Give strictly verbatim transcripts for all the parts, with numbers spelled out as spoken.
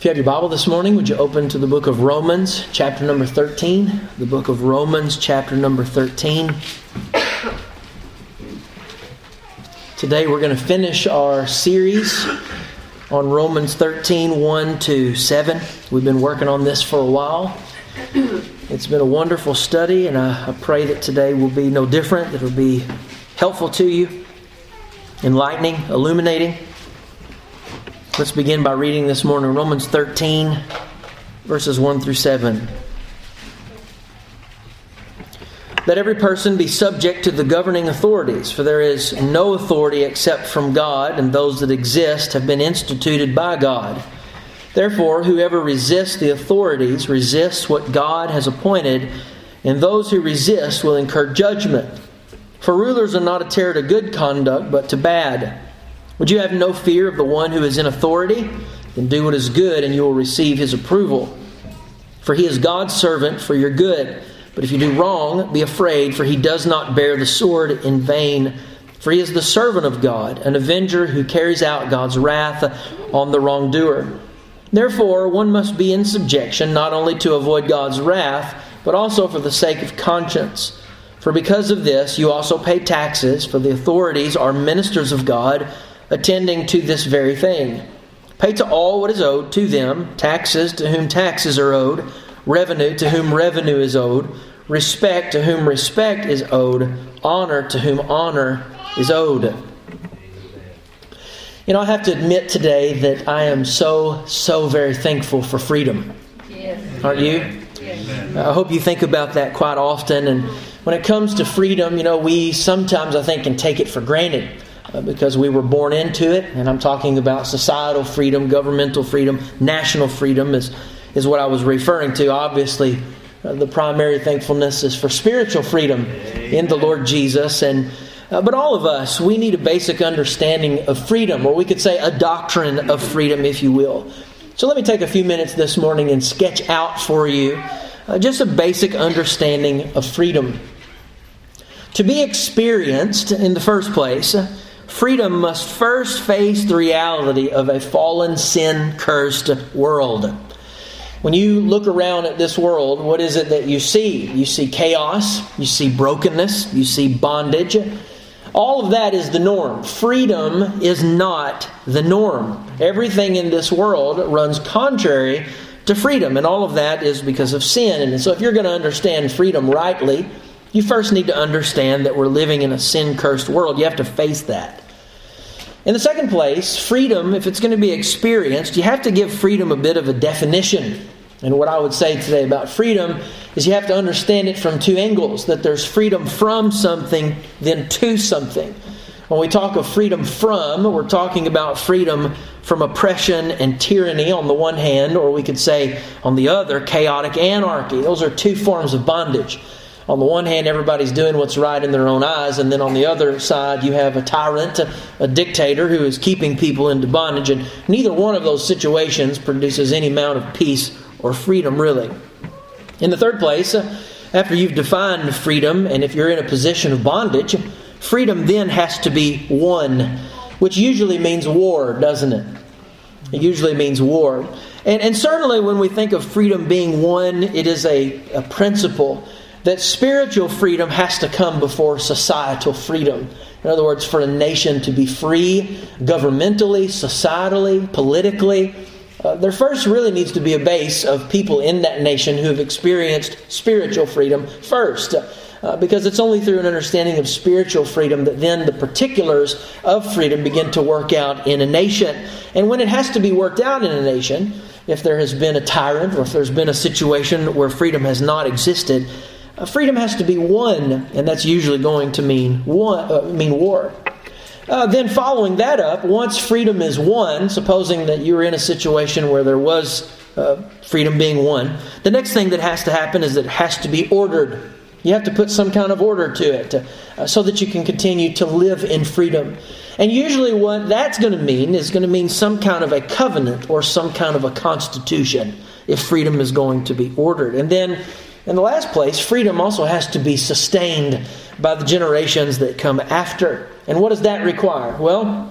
If you have your Bible this morning, would you open to the book of Romans, chapter number thirteen? The book of Romans, chapter number thirteen. Today we're going to finish our series on Romans thirteen, one to seven. We've been working on this for a while. It's been a wonderful study, and I, I pray that today will be no different. That it will be helpful to you, enlightening, illuminating. Let's begin by reading this morning Romans thirteen, verses one through seven. Let every person be subject to the governing authorities, for there is no authority except from God, and those that exist have been instituted by God. Therefore, whoever resists the authorities resists what God has appointed, and those who resist will incur judgment. For rulers are not a terror to good conduct, but to bad. Would you have no fear of the one who is in authority? Then do what is good, and you will receive his approval. For he is God's servant for your good. But if you do wrong, be afraid, for he does not bear the sword in vain. For he is the servant of God, an avenger who carries out God's wrath on the wrongdoer. Therefore, one must be in subjection, not only to avoid God's wrath, but also for the sake of conscience. For because of this, you also pay taxes, for the authorities are ministers of God, attending to this very thing. Pay to all what is owed to them, taxes to whom taxes are owed, revenue to whom revenue is owed, respect to whom respect is owed, honor to whom honor is owed. You know, I have to admit today that I am so, so very thankful for freedom. Yes. Aren't you? Yes. I hope you think about that quite often. And when it comes to freedom, you know, we sometimes, I think, can take it for granted. Uh, because we were born into it, and I'm talking about societal freedom, governmental freedom, national freedom is, is what I was referring to. Obviously, uh, the primary thankfulness is for spiritual freedom in the Lord Jesus. And uh, but all of us, we need a basic understanding of freedom, or we could say a doctrine of freedom, if you will. So let me take a few minutes this morning and sketch out for you uh, just a basic understanding of freedom. To be experienced in the first place, freedom must first face the reality of a fallen, sin-cursed world. When you look around at this world, what is it that you see? You see chaos, you see brokenness, you see bondage. All of that is the norm. Freedom is not the norm. Everything in this world runs contrary to freedom, and all of that is because of sin. And so if you're going to understand freedom rightly, you first need to understand that we're living in a sin-cursed world. You have to face that. In the second place, freedom, if it's going to be experienced, you have to give freedom a bit of a definition. And what I would say today about freedom is you have to understand it from two angles, that there's freedom from something, then to something. When we talk of freedom from, we're talking about freedom from oppression and tyranny on the one hand, or we could say on the other, chaotic anarchy. Those are two forms of bondage. On the one hand, everybody's doing what's right in their own eyes, and then on the other side, you have a tyrant, a, a dictator who is keeping people into bondage, and neither one of those situations produces any amount of peace or freedom, really. In the third place, after you've defined freedom, and if you're in a position of bondage, freedom then has to be won, which usually means war, doesn't it? It usually means war. And, and certainly when we think of freedom being won, it is a, a principle that spiritual freedom has to come before societal freedom. In other words, for a nation to be free, governmentally, societally, politically, uh, there first really needs to be a base of people in that nation who have experienced spiritual freedom first. Uh, because it's only through an understanding of spiritual freedom that then the particulars of freedom begin to work out in a nation. And when it has to be worked out in a nation, if there has been a tyrant or if there's been a situation where freedom has not existed, Uh, freedom has to be won, and that's usually going to mean one, uh, mean war. Uh, then following that up, once freedom is won, supposing that you were in a situation where there was uh, freedom being won, the next thing that has to happen is that it has to be ordered. You have to put some kind of order to it uh, so that you can continue to live in freedom. And usually what that's going to mean is going to mean some kind of a covenant or some kind of a constitution if freedom is going to be ordered. And then in the last place, freedom also has to be sustained by the generations that come after. And what does that require? Well,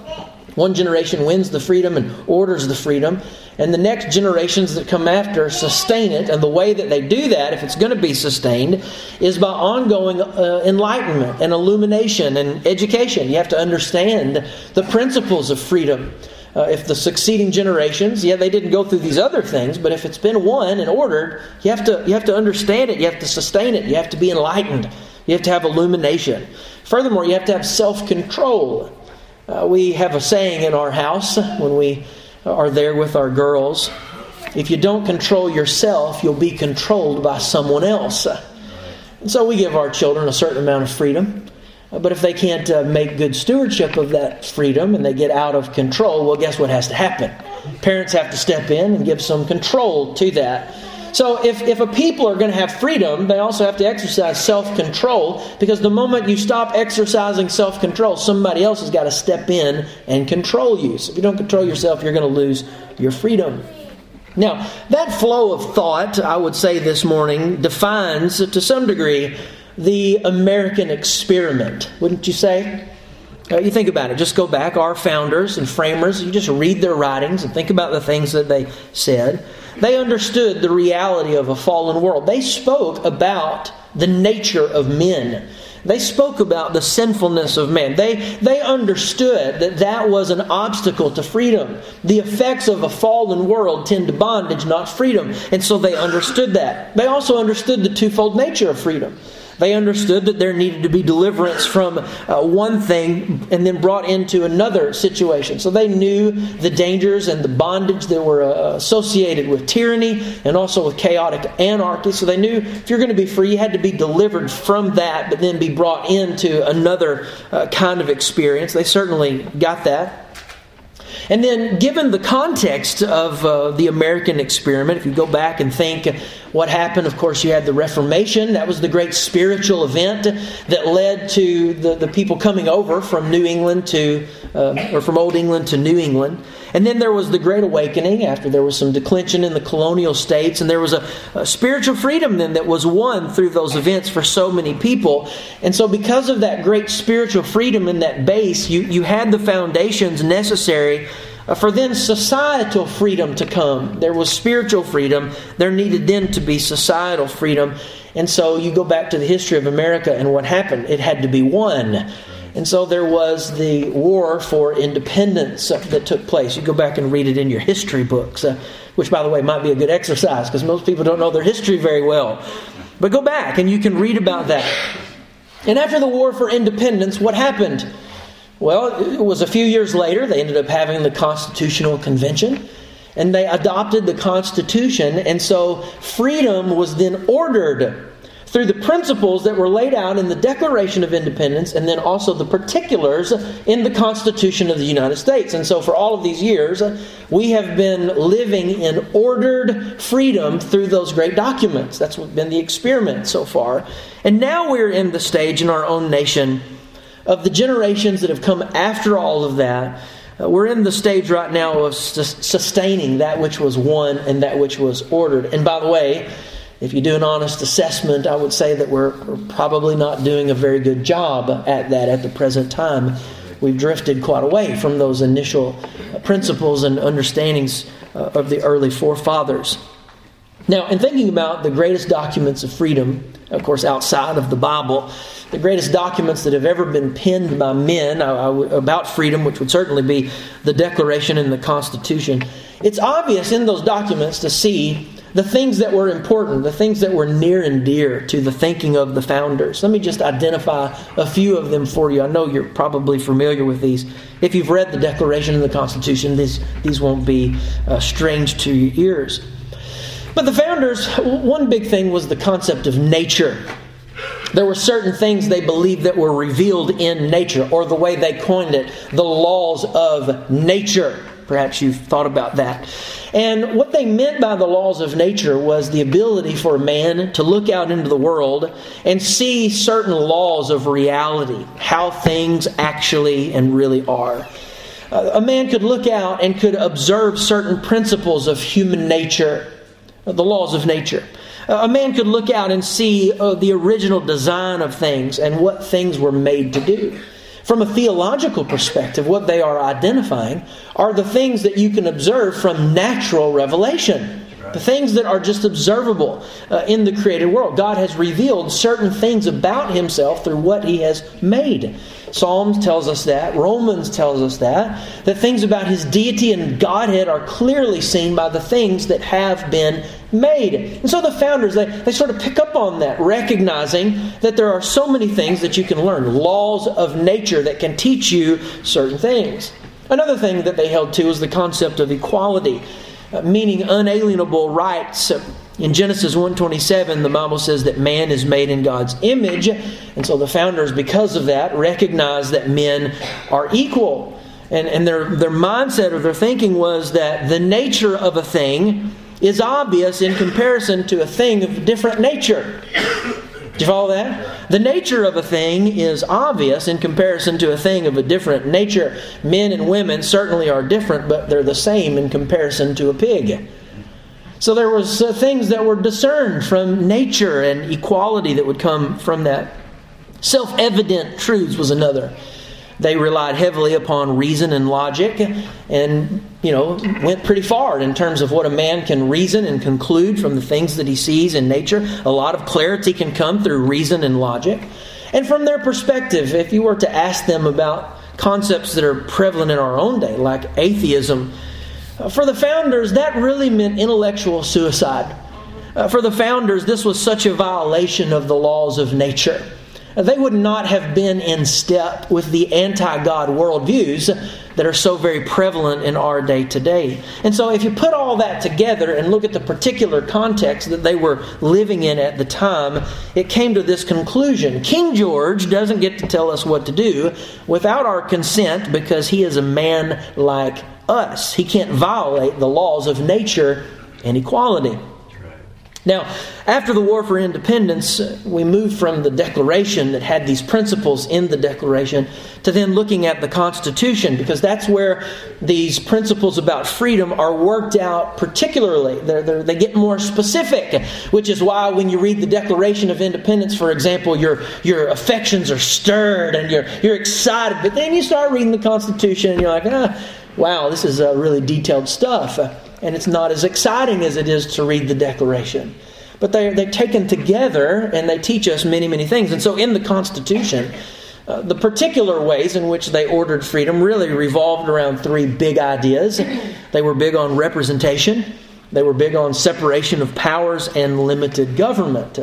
One generation wins the freedom and orders the freedom, and the next generations that come after sustain it. And the way that they do that, if it's going to be sustained, is by ongoing uh, enlightenment and illumination and education. You have to understand the principles of freedom. Uh, if the succeeding generations, yeah, they didn't go through these other things, but if it's been won and ordered, you have to you have to understand it. You have to sustain it. You have to be enlightened. You have to have illumination. Furthermore, you have to have self-control. Uh, we have a saying in our house when we are there with our girls: if you don't control yourself, you'll be controlled by someone else. And so we give our children a certain amount of freedom. But if they can't uh, make good stewardship of that freedom and they get out of control, well, guess what has to happen? Parents have to step in and give some control to that. So if, if a people are going to have freedom, they also have to exercise self-control, because the moment you stop exercising self-control, somebody else has got to step in and control you. So if you don't control yourself, you're going to lose your freedom. Now, that flow of thought, I would say this morning, defines to some degree the American experiment, wouldn't you say? Uh, you think about it. Just go back. Our founders and framers, you just read their writings and think about the things that they said. They understood the reality of a fallen world. They spoke about the nature of men. They spoke about the sinfulness of man. They, they understood that that was an obstacle to freedom. The effects of a fallen world tend to bondage, not freedom. And so they understood that. They also understood the twofold nature of freedom. They understood that there needed to be deliverance from uh, one thing and then brought into another situation. So they knew the dangers and the bondage that were uh, associated with tyranny and also with chaotic anarchy. So they knew if you're going to be free, you had to be delivered from that, but then be brought into another uh, kind of experience. They certainly got that. And then, given the context of uh, the American experiment, if you go back and think what happened, of course, you had the Reformation. That was the great spiritual event that led to the, the people coming over from New England to, uh, or from Old England to New England. And then there was the Great Awakening after there was some declension in the colonial states. And there was a, a spiritual freedom then that was won through those events for so many people. And so because of that great spiritual freedom in that base, you, you had the foundations necessary for then societal freedom to come. There was spiritual freedom. There needed then to be societal freedom. And so you go back to the history of America and what happened. It had to be won. And so there was the war for independence that took place. You go back and read it in your history books, uh, which, by the way, might be a good exercise because most people don't know their history very well. But go back and you can read about that. And after the war for independence, what happened? Well, it was a few years later. They ended up having the Constitutional Convention, and they adopted the Constitution. And so freedom was then ordered through the principles that were laid out in the Declaration of Independence and then also the particulars in the Constitution of the United States. And so for all of these years, we have been living in ordered freedom through those great documents. That's been the experiment so far. And now we're in the stage in our own nation of the generations that have come after all of that. Uh, we're in the stage right now of sus- sustaining that which was won and that which was ordered. And by the way, if you do an honest assessment, I would say that we're, we're probably not doing a very good job at that at the present time. We've drifted quite away from those initial principles and understandings uh, of the early forefathers. Now, in thinking about the greatest documents of freedom, of course, outside of the Bible, the greatest documents that have ever been penned by men uh, about freedom, which would certainly be the Declaration and the Constitution, it's obvious in those documents to see the things that were important, the things that were near and dear to the thinking of the founders. Let me just identify a few of them for you. I know you're probably familiar with these. If you've read the Declaration and the Constitution, these, these won't be uh, strange to your ears. But the founders, one big thing was the concept of nature. There were certain things they believed that were revealed in nature, or the way they coined it, the laws of nature. Perhaps you've thought about that. And what they meant by the laws of nature was the ability for a man to look out into the world and see certain laws of reality, how things actually and really are. Uh, a man could look out and could observe certain principles of human nature, uh, the laws of nature. Uh, a man could look out and see uh, the original design of things and what things were made to do. From a theological perspective, what they are identifying are the things that you can observe from natural revelation. The things that are just observable uh, in the created world. God has revealed certain things about Himself through what He has made. Psalms tells us that. Romans tells us that. That things about His deity and Godhead are clearly seen by the things that have been made. And so the founders, they, they sort of pick up on that, recognizing that there are so many things that you can learn. Laws of nature that can teach you certain things. Another thing that they held to is the concept of equality. Uh, meaning unalienable rights. In Genesis one twenty-seven, the Bible says that man is made in God's image. And so the founders, because of that, recognize that men are equal. And, and their, their mindset or their thinking was that the nature of a thing is obvious in comparison to a thing of different nature. Do you follow that? The nature of a thing is obvious in comparison to a thing of a different nature. Men and women certainly are different, but they're the same in comparison to a pig. So there was uh, things that were discerned from nature and equality that would come from that. Self-evident truths was another. They relied heavily upon reason and logic and, you know, went pretty far in terms of what a man can reason and conclude from the things that he sees in nature. A lot of clarity can come through reason and logic. And from their perspective, if you were to ask them about concepts that are prevalent in our own day, like atheism, for the founders, that really meant intellectual suicide. Uh, for the founders, this was such a violation of the laws of nature. They would not have been in step with the anti-God worldviews that are so very prevalent in our day today. And so if you put all that together and look at the particular context that they were living in at the time, it came to this conclusion. King George doesn't get to tell us what to do without our consent because he is a man like us. He can't violate the laws of nature and equality. Now, after the War for Independence, we moved from the Declaration that had these principles in the Declaration to then looking at the Constitution, because that's where these principles about freedom are worked out particularly. They're, they're, they get more specific, which is why when you read the Declaration of Independence, for example, your, your affections are stirred and you're, you're excited. But then you start reading the Constitution and you're like, ah, wow, this is uh, really detailed stuff. And it's not as exciting as it is to read the Declaration. But they're, they're taken together and they teach us many, many things. And so in the Constitution, uh, the particular ways in which they ordered freedom really revolved around three big ideas. They were big on representation. They were big on separation of powers and limited government.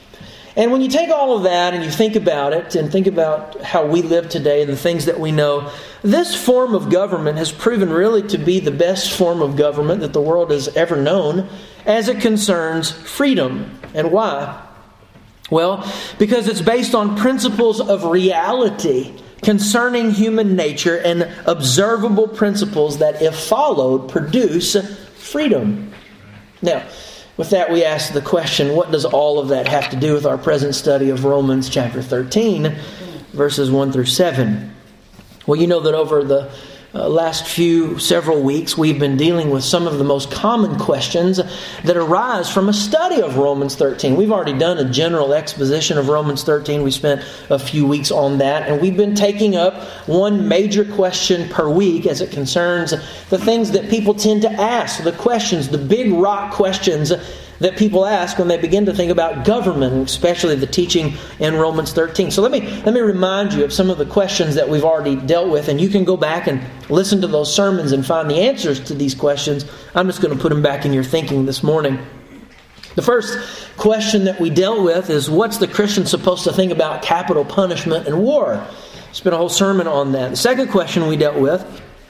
And when you take all of that and you think about it and think about how we live today and the things that we know, this form of government has proven really to be the best form of government that the world has ever known as it concerns freedom. And why? Well, because it's based on principles of reality concerning human nature and observable principles that, if followed, produce freedom. Now, with that, we ask the question, what does all of that have to do with our present study of Romans chapter thirteen, verses one through seven? Well, you know that over the uh, last few, several weeks, we've been dealing with some of the most common questions that arise from a study of Romans thirteen. We've already done a general exposition of Romans thirteen. We spent a few weeks on that, and we've been taking up one major question per week as it concerns the things that people tend to ask, the questions, the big rock questions that people ask when they begin to think about government, especially the teaching in Romans thirteen. So let me let me remind you of some of the questions that we've already dealt with, and you can go back and listen to those sermons and find the answers to these questions. I'm just going to put them back in your thinking this morning. The first question that we dealt with is, what's the Christian supposed to think about capital punishment and war? Spent a whole sermon on that. The second question we dealt with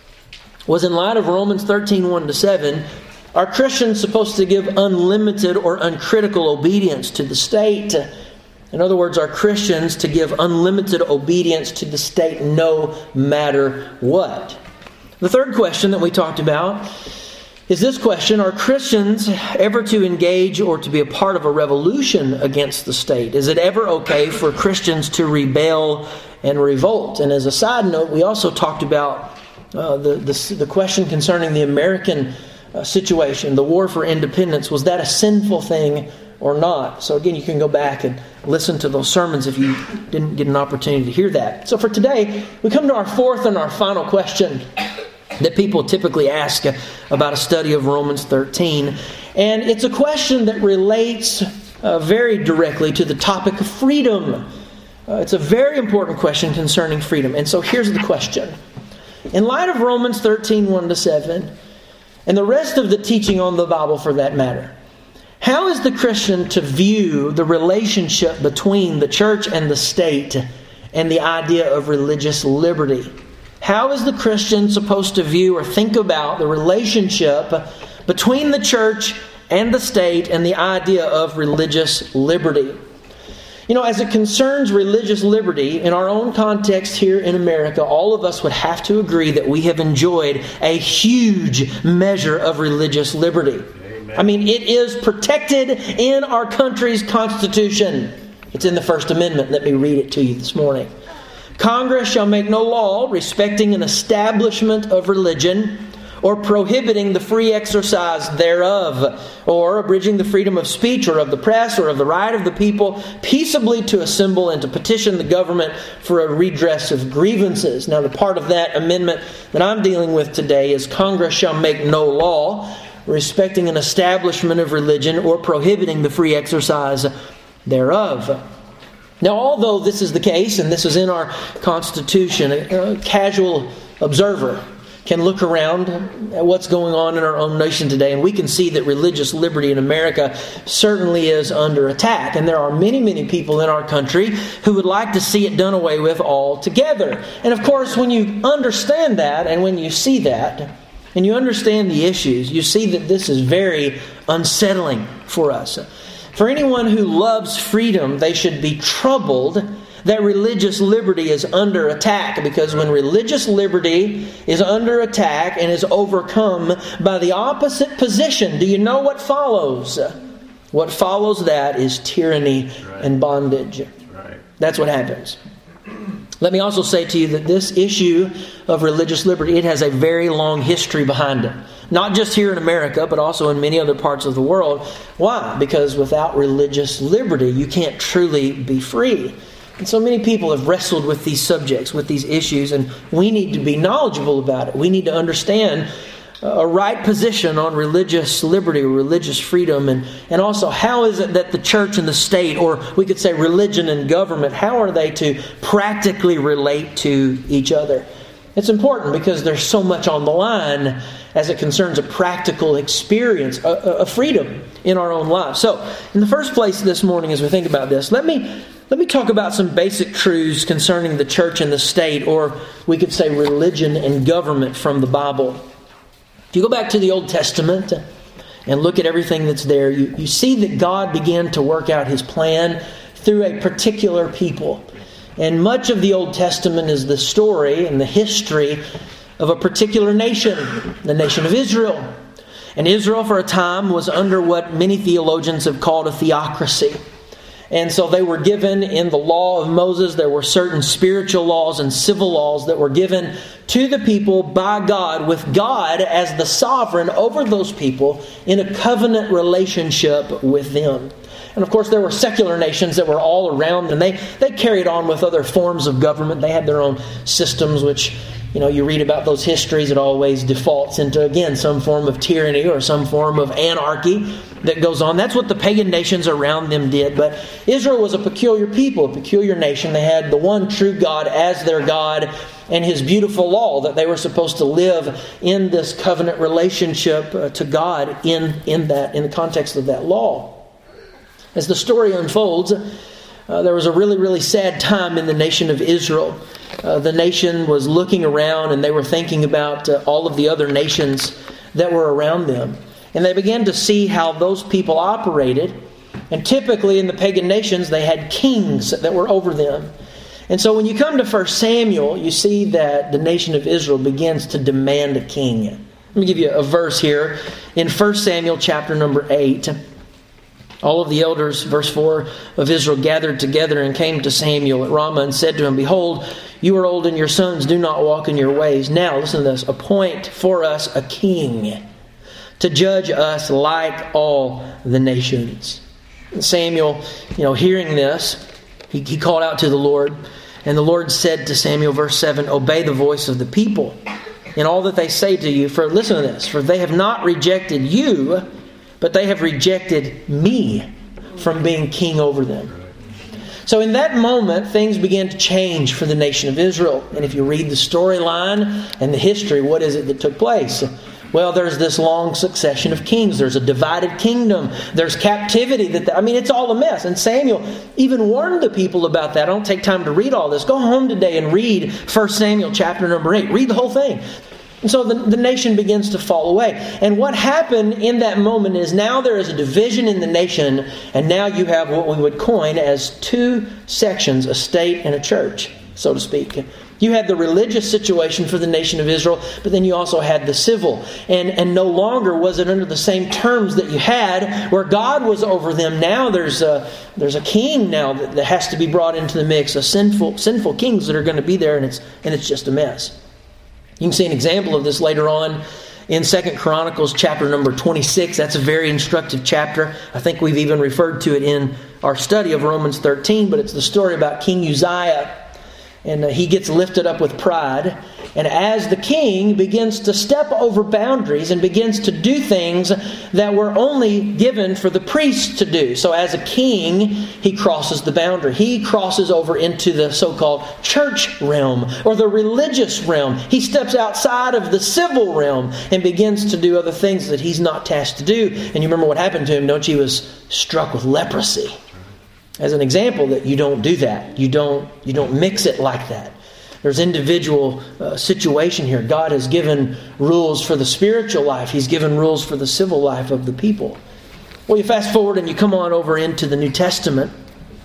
was, in light of Romans thirteen, one to seven, are Christians supposed to give unlimited or uncritical obedience to the state? In other words, are Christians to give unlimited obedience to the state no matter what? The third question that we talked about is this question: are Christians ever to engage or to be a part of a revolution against the state? Is it ever okay for Christians to rebel and revolt? And as a side note, we also talked about uh, the, the the question concerning the American Uh, situation, the war for independence. Was that a sinful thing or not. So again, you can go back and listen to those sermons if you didn't get an opportunity to hear that. So for today, we come to our fourth and our final question that people typically ask about a study of Romans thirteen. And it's a question that relates uh, very directly to the topic of freedom. Uh, it's a very important question concerning freedom. And so here's the question. In light of Romans thirteen, one to seven, and the rest of the teaching on the Bible for that matter, how is the Christian to view the relationship between the church and the state and the idea of religious liberty? How is the Christian supposed to view or think about the relationship between the church and the state and the idea of religious liberty? You know, as it concerns religious liberty, in our own context here in America, all of us would have to agree that we have enjoyed a huge measure of religious liberty. Amen. I mean, it is protected in our country's Constitution. It's in the First Amendment. Let me read it to you this morning. Congress shall make no law respecting an establishment of religion, or prohibiting the free exercise thereof, or abridging the freedom of speech or of the press or of the right of the people peaceably to assemble and to petition the government for a redress of grievances. Now, the part of that amendment that I'm dealing with today is Congress shall make no law respecting an establishment of religion or prohibiting the free exercise thereof. Now, although this is the case, and this is in our Constitution, a casual observer can look around at what's going on in our own nation today, and we can see that religious liberty in America certainly is under attack. And there are many, many people in our country who would like to see it done away with altogether. And of course, when you understand that, and when you see that, and you understand the issues, you see that this is very unsettling for us. For anyone who loves freedom, they should be troubled that religious liberty is under attack, because when religious liberty is under attack and is overcome by the opposite position, do you know what follows? What follows that is tyranny right. and bondage. Right. That's what happens. Let me also say to you that this issue of religious liberty, it has a very long history behind it. Not just here in America, but also in many other parts of the world. Why? Because without religious liberty, you can't truly be free. And so many people have wrestled with these subjects, with these issues, and we need to be knowledgeable about it. We need to understand a right position on religious liberty or religious freedom, and, and also how is it that the church and the state, or we could say religion and government, how are they to practically relate to each other? It's important because there's so much on the line as it concerns a practical experience, a, a freedom in our own lives. So, in the first place this morning, as we think about this, let me let me talk about some basic truths concerning the church and the state, or we could say religion and government from the Bible. If you go back to the Old Testament and look at everything that's there, you, you see that God began to work out His plan through a particular people. And much of the Old Testament is the story and the history of a particular nation, the nation of Israel. And Israel for a time was under what many theologians have called a theocracy. And so they were given in the law of Moses, there were certain spiritual laws and civil laws that were given to the people by God, with God as the sovereign over those people in a covenant relationship with them. And of course, there were secular nations that were all around, and they, they carried on with other forms of government. They had their own systems, which, you know, you read about those histories, it always defaults into, again, some form of tyranny or some form of anarchy that goes on. That's what the pagan nations around them did. But Israel was a peculiar people, a peculiar nation. They had the one true God as their God and His beautiful law that they were supposed to live in this covenant relationship uh, to God in, in that, in the context of that law. As the story unfolds, uh, there was a really, really sad time in the nation of Israel. Uh, the nation was looking around and they were thinking about uh, all of the other nations that were around them. And they began to see how those people operated. And typically in the pagan nations, they had kings that were over them. And so when you come to First Samuel, you see that the nation of Israel begins to demand a king. Let me give you a verse here in First Samuel chapter number eight. All of the elders, verse four, of Israel gathered together and came to Samuel at Ramah and said to him, "Behold, you are old and your sons do not walk in your ways. Now, listen to this, appoint for us a king to judge us like all the nations." Samuel, you know, hearing this, he, he called out to the Lord. And the Lord said to Samuel, verse seven, obey the voice of the people in all that they say to you. For listen to this, for they have not rejected you, but they have rejected me from being king over them. So in that moment, things began to change for the nation of Israel. And if you read the storyline and the history, what is it that took place? Well, there's this long succession of kings. There's a divided kingdom. There's captivity. That I mean, it's all a mess. And Samuel even warned the people about that. I don't take time to read all this. Go home today and read First Samuel chapter number eight. Read the whole thing. And so the, the nation begins to fall away. And what happened in that moment is now there is a division in the nation, and now you have what we would coin as two sections, a state and a church, so to speak. You had the religious situation for the nation of Israel, but then you also had the civil. And, and no longer was it under the same terms that you had where God was over them. Now there's a, there's a king now that, that has to be brought into the mix, a sinful sinful kings that are going to be there, and it's and it's just a mess. You can see an example of this later on in Second Chronicles chapter number twenty-six. That's a very instructive chapter. I think we've even referred to it in our study of Romans thirteen, but it's the story about King Uzziah. And uh, he gets lifted up with pride. And as the king begins to step over boundaries and begins to do things that were only given for the priests to do. So as a king, he crosses the boundary. He crosses over into the so-called church realm or the religious realm. He steps outside of the civil realm and begins to do other things that he's not tasked to do. And you remember what happened to him, don't you? He was struck with leprosy. As an example that you don't do that. You don't you don't mix it like that. There's individual uh, situation here. God has given rules for the spiritual life. He's given rules for the civil life of the people. Well, you fast forward and you come on over into the New Testament.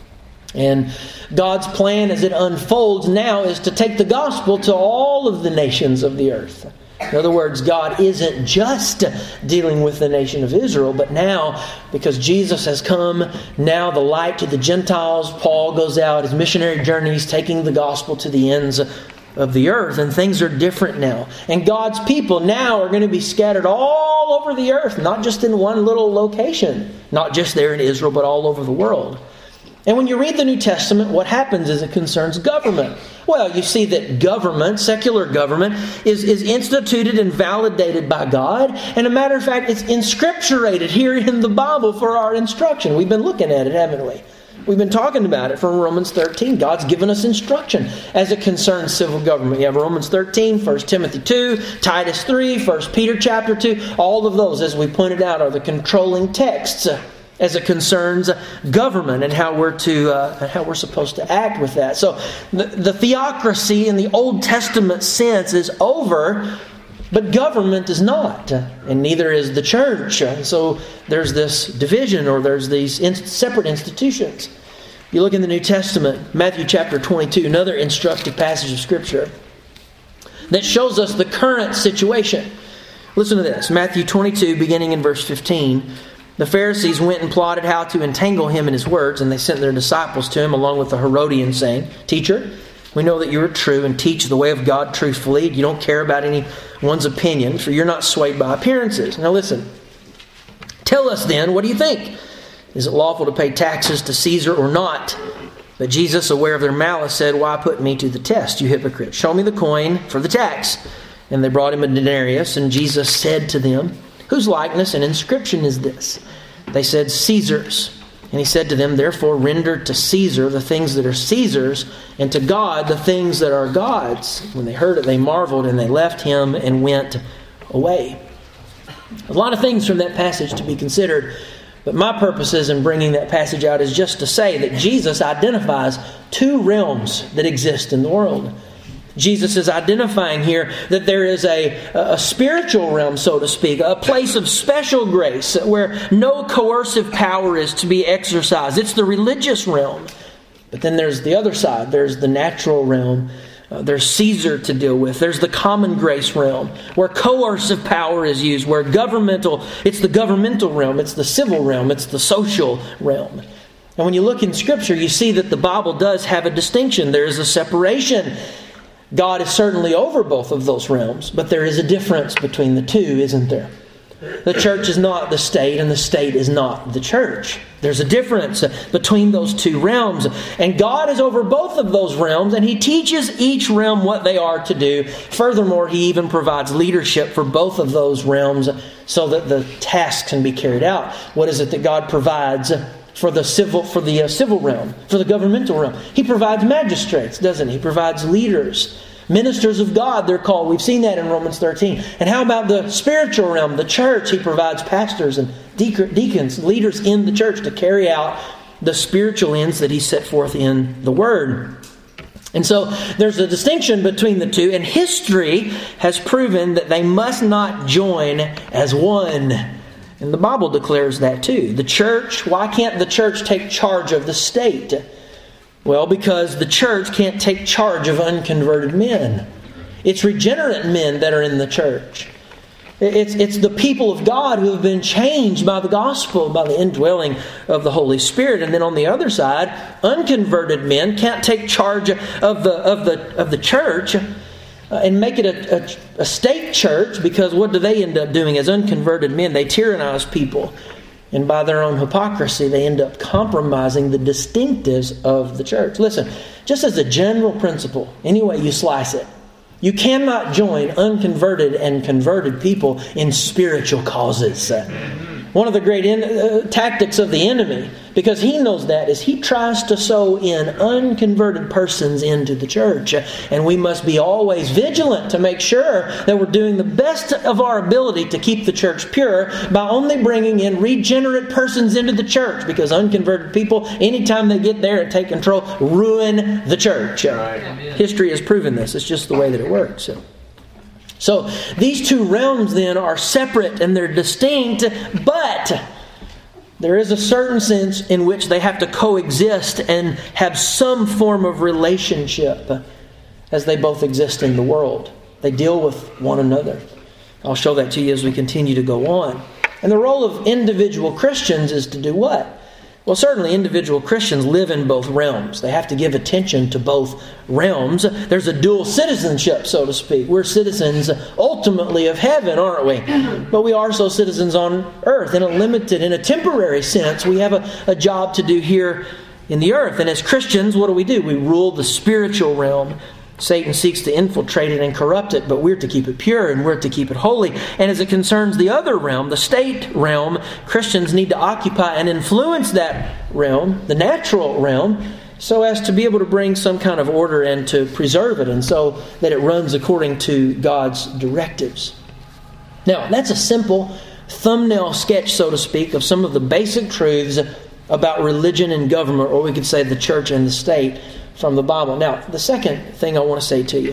And God's plan as it unfolds now is to take the gospel to all of the nations of the earth. In other words, God isn't just dealing with the nation of Israel, but now, because Jesus has come, now the light to the Gentiles. Paul goes out, his missionary journeys, taking the gospel to the ends of the earth, and things are different now. And God's people now are going to be scattered all over the earth, not just in one little location, not just there in Israel, but all over the world. And when you read the New Testament, what happens is it concerns government. Well, you see that government, secular government, is, is instituted and validated by God. And a matter of fact, it's inscripturated here in the Bible for our instruction. We've been looking at it, haven't we? We've been talking about it from Romans thirteen. God's given us instruction as it concerns civil government. You have Romans thirteen, First Timothy two, Titus three, First Peter chapter two. All of those, as we pointed out, are the controlling texts as it concerns government and how we're to uh, how we're supposed to act with that. So the, the theocracy in the Old Testament sense is over, but government is not, and neither is the church. So there's this division, or there's these in, separate institutions. You look in the New Testament, Matthew chapter twenty-two, another instructive passage of Scripture that shows us the current situation. Listen to this, Matthew twenty-two, beginning in verse fifteen. The Pharisees went and plotted how to entangle him in his words, and they sent their disciples to him along with the Herodians, saying, Teacher, we know that you are true and teach the way of God truthfully. You don't care about anyone's opinion, for you're not swayed by appearances. Now listen, tell us then, what do you think? Is it lawful to pay taxes to Caesar or not? But Jesus, aware of their malice, said, Why put me to the test, you hypocrites? Show me the coin for the tax. And they brought him a denarius, and Jesus said to them, Whose likeness and inscription is this? They said, Caesar's. And he said to them, Therefore render to Caesar the things that are Caesar's, and to God the things that are God's. When they heard it, they marveled, and they left him and went away. A lot of things from that passage to be considered, but my purposes in bringing that passage out is just to say that Jesus identifies two realms that exist in the world. Jesus is identifying here that there is a, a spiritual realm, so to speak, a place of special grace where no coercive power is to be exercised. It's the religious realm. But then there's the other side. There's the natural realm. Uh, there's Caesar to deal with. There's the common grace realm where coercive power is used, where governmental, it's the governmental realm, it's the civil realm, it's the social realm. And when you look in Scripture, you see that the Bible does have a distinction. There is a separation. God is certainly over both of those realms, but there is a difference between the two, isn't there? The church is not the state, and the state is not the church. There's a difference between those two realms. And God is over both of those realms, and He teaches each realm what they are to do. Furthermore, He even provides leadership for both of those realms so that the tasks can be carried out. What is it that God provides for the civil for the uh, civil realm, for the governmental realm? He provides magistrates, doesn't He? He provides leaders. Ministers of God, they're called. We've seen that in Romans thirteen. And how about the spiritual realm, the church? He provides pastors and deacons, leaders in the church to carry out the spiritual ends that He set forth in the Word. And so there's a distinction between the two, and history has proven that they must not join as one. And the Bible declares that too. The church, why can't the church take charge of the state? Well, because the church can't take charge of unconverted men. It's regenerate men that are in the church. It's, it's the people of God who have been changed by the gospel, by the indwelling of the Holy Spirit. And then on the other side, unconverted men can't take charge of the of the of the church and make it a, a, a state church, because what do they end up doing as unconverted men? They tyrannize people. And by their own hypocrisy, they end up compromising the distinctives of the church. Listen, just as a general principle, any way you slice it, you cannot join unconverted and converted people in spiritual causes. One of the great in, uh, tactics of the enemy, because he knows that, is he tries to sow in unconverted persons into the church. And we must be always vigilant to make sure that we're doing the best of our ability to keep the church pure by only bringing in regenerate persons into the church, because unconverted people, anytime they get there and take control, ruin the church. Right. History has proven this. It's just the way that it works. So. So these two realms then are separate and they're distinct, but there is a certain sense in which they have to coexist and have some form of relationship as they both exist in the world. They deal with one another. I'll show that to you as we continue to go on. And the role of individual Christians is to do what? Well, certainly individual Christians live in both realms. They have to give attention to both realms. There's a dual citizenship, so to speak. We're citizens ultimately of heaven, aren't we? But we are also citizens on earth in a limited, in a temporary sense. We have a, a job to do here in the earth. And as Christians, what do we do? We rule the spiritual realm. Satan seeks to infiltrate it and corrupt it, but we're to keep it pure and we're to keep it holy. And as it concerns the other realm, the state realm, Christians need to occupy and influence that realm, the natural realm, so as to be able to bring some kind of order and to preserve it, and so that it runs according to God's directives. Now, that's a simple thumbnail sketch, so to speak, of some of the basic truths about religion and government, or we could say the church and the state, from the Bible. Now, the second thing I want to say to you.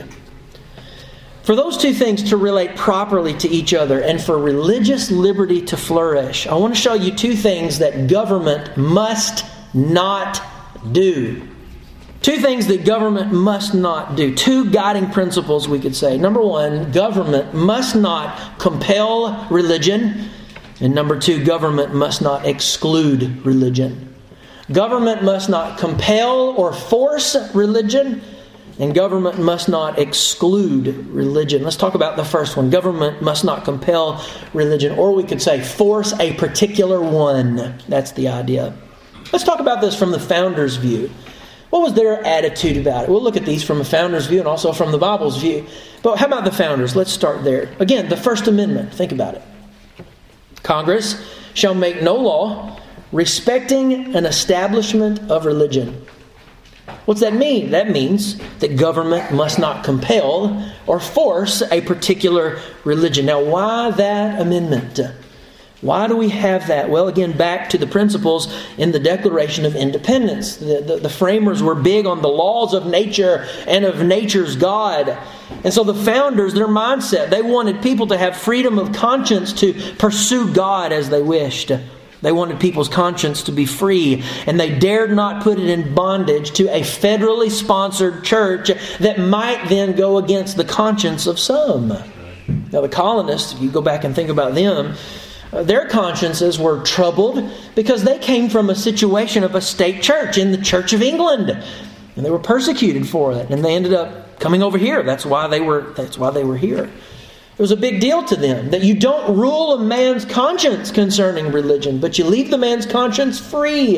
For those two things to relate properly to each other and for religious liberty to flourish, I want to show you two things that government must not do. Two things that government must not do. Two guiding principles, we could say. Number one, government must not compel religion. And number two, government must not exclude religion. Government must not compel or force religion, and government must not exclude religion. Let's talk about the first one. Government must not compel religion, or we could say force a particular one. That's the idea. Let's talk about this from the founders' view. What was their attitude about it? We'll look at these from a founder's view and also from the Bible's view. But how about the founders? Let's start there. Again, the First Amendment. Think about it. Congress shall make no law respecting an establishment of religion. What's that mean? That means that government must not compel or force a particular religion. Now, why that amendment? Why do we have that? Well, again, back to the principles in the Declaration of Independence. The, the, the framers were big on the laws of nature and of nature's God. And so the founders, their mindset, they wanted people to have freedom of conscience to pursue God as they wished. They wanted people's conscience to be free, and they dared not put it in bondage to a federally sponsored church that might then go against the conscience of some. Now, the colonists, if you go back and think about them, uh, their consciences were troubled because they came from a situation of a state church in the Church of England, and they were persecuted for it, and they ended up coming over here. That's why they were. That's why they were here. It was a big deal to them that you don't rule a man's conscience concerning religion, but you leave the man's conscience free.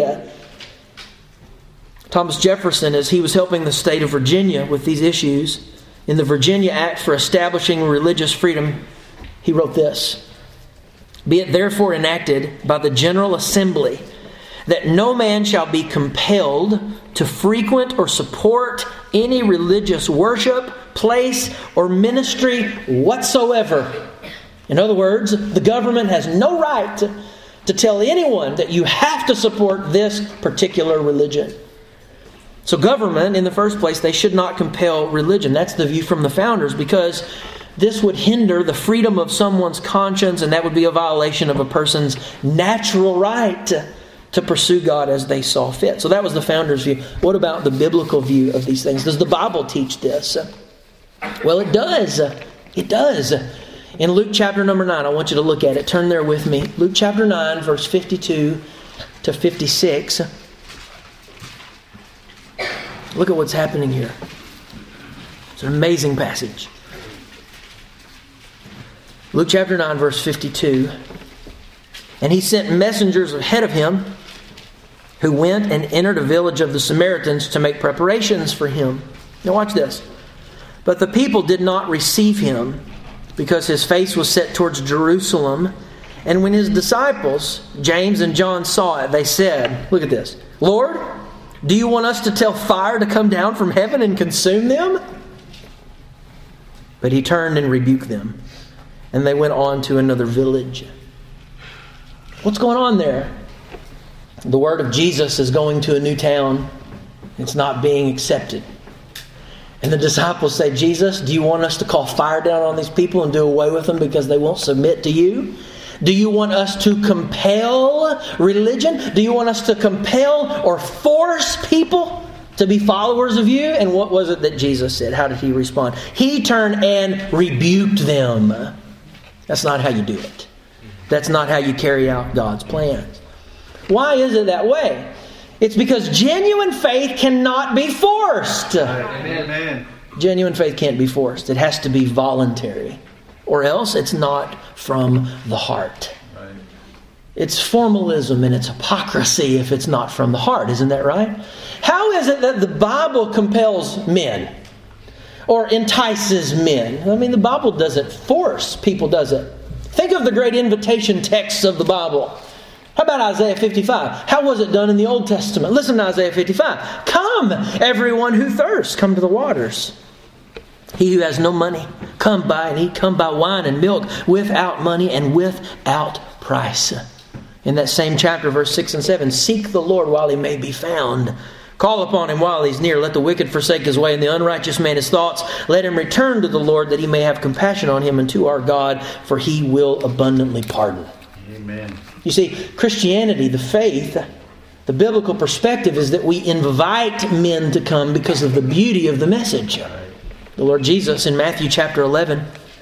Thomas Jefferson, as he was helping the state of Virginia with these issues, in the Virginia Act for Establishing Religious Freedom, he wrote this: "Be it therefore enacted by the General Assembly that no man shall be compelled to frequent or support any religious worship, place, or ministry whatsoever." In other words, the government has no right to, to tell anyone that you have to support this particular religion. So government, in the first place, they should not compel religion. That's the view from the founders, because this would hinder the freedom of someone's conscience, and that would be a violation of a person's natural right to, to pursue God as they saw fit. So that was the founders' view. What about the biblical view of these things? Does the Bible teach this? Well, it does. It does. In Luke chapter number nine, I want you to look at it. Turn there with me. Luke chapter nine, verse fifty-two to fifty-six. Look at what's happening here. It's an amazing passage. Luke chapter nine, verse fifty-two. "And he sent messengers ahead of him, who went and entered a village of the Samaritans to make preparations for him." Now watch this. "But the people did not receive him, because his face was set towards Jerusalem. And when his disciples, James and John, saw it, they said," look at this, "Lord, do you want us to tell fire to come down from heaven and consume them?" But he turned and rebuked them, and they went on to another village. What's going on there? The word of Jesus is going to a new town. It's not being accepted. And the disciples say, "Jesus, do you want us to call fire down on these people and do away with them because they won't submit to you? Do you want us to compel religion? Do you want us to compel or force people to be followers of you?" And what was it that Jesus said? How did he respond? He turned and rebuked them. That's not how you do it. That's not how you carry out God's plans. Why is it that way? It's because genuine faith cannot be forced. Amen. Genuine faith can't be forced. It has to be voluntary, or else it's not from the heart. Right. It's formalism and it's hypocrisy if it's not from the heart. Isn't that right? How is it that the Bible compels men or entices men? I mean, the Bible doesn't force people, does it? Think of the great invitation texts of the Bible. How about Isaiah fifty-five? How was it done in the Old Testament? Listen to Isaiah fifty-five. "Come, everyone who thirsts, come to the waters. He who has no money, come buy and eat. Come buy wine and milk without money and without price." In that same chapter, verse six and seven, "Seek the Lord while he may be found. Call upon him while he's near. Let the wicked forsake his way and the unrighteous man his thoughts. Let him return to the Lord, that he may have compassion on him, and to our God, for he will abundantly pardon." Amen. You see, Christianity, the faith, the biblical perspective is that we invite men to come because of the beauty of the message. The Lord Jesus in Matthew chapter eleven,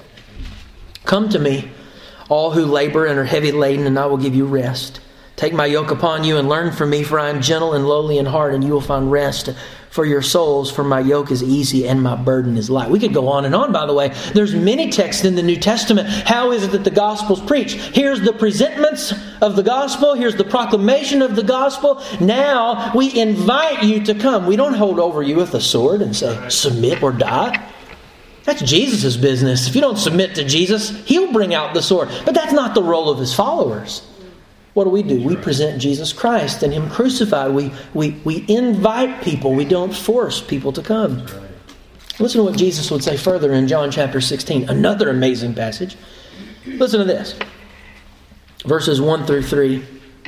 "Come to me, all who labor and are heavy laden, and I will give you rest. Take my yoke upon you and learn from me, for I am gentle and lowly in heart, and you will find rest for your souls, for my yoke is easy and my burden is light." We could go on and on, by the way. There's many texts in the New Testament. How is it that the gospel's preached? Here's the presentments of the gospel. Here's the proclamation of the gospel. Now we invite you to come. We don't hold over you with a sword and say, "Submit or die." That's Jesus' business. If you don't submit to Jesus, He'll bring out the sword. But that's not the role of His followers. What do we do? We present Jesus Christ and Him crucified. We, we, we invite people. We don't force people to come. Listen to what Jesus would say further in John chapter sixteen. Another amazing passage. Listen to this. Verses one through three.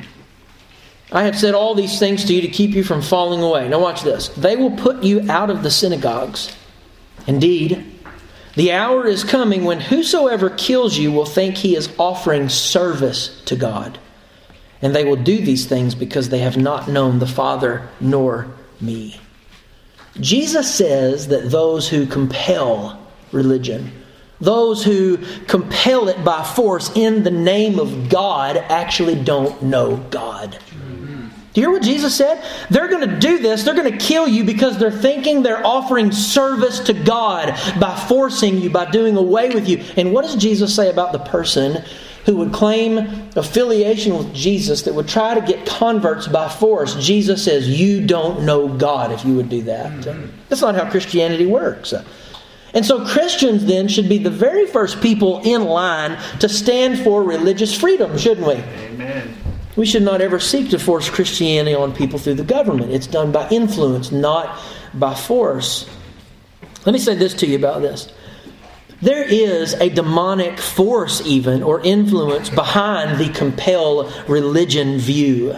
"I have said all these things to you to keep you from falling away." Now watch this. "They will put you out of the synagogues. Indeed, the hour is coming when whosoever kills you will think he is offering service to God. And they will do these things because they have not known the Father nor me." Jesus says that those who compel religion, those who compel it by force in the name of God, actually don't know God. Do you hear what Jesus said? They're going to do this. They're going to kill you because they're thinking they're offering service to God by forcing you, by doing away with you. And what does Jesus say about the person who would claim affiliation with Jesus, that would try to get converts by force? Jesus says, you don't know God if you would do that. Mm-hmm. That's not how Christianity works. And so Christians then should be the very first people in line to stand for religious freedom, shouldn't we? Amen. We should not ever seek to force Christianity on people through the government. It's done by influence, not by force. Let me say this to you about this. There is a demonic force even, or influence, behind the compel religion view.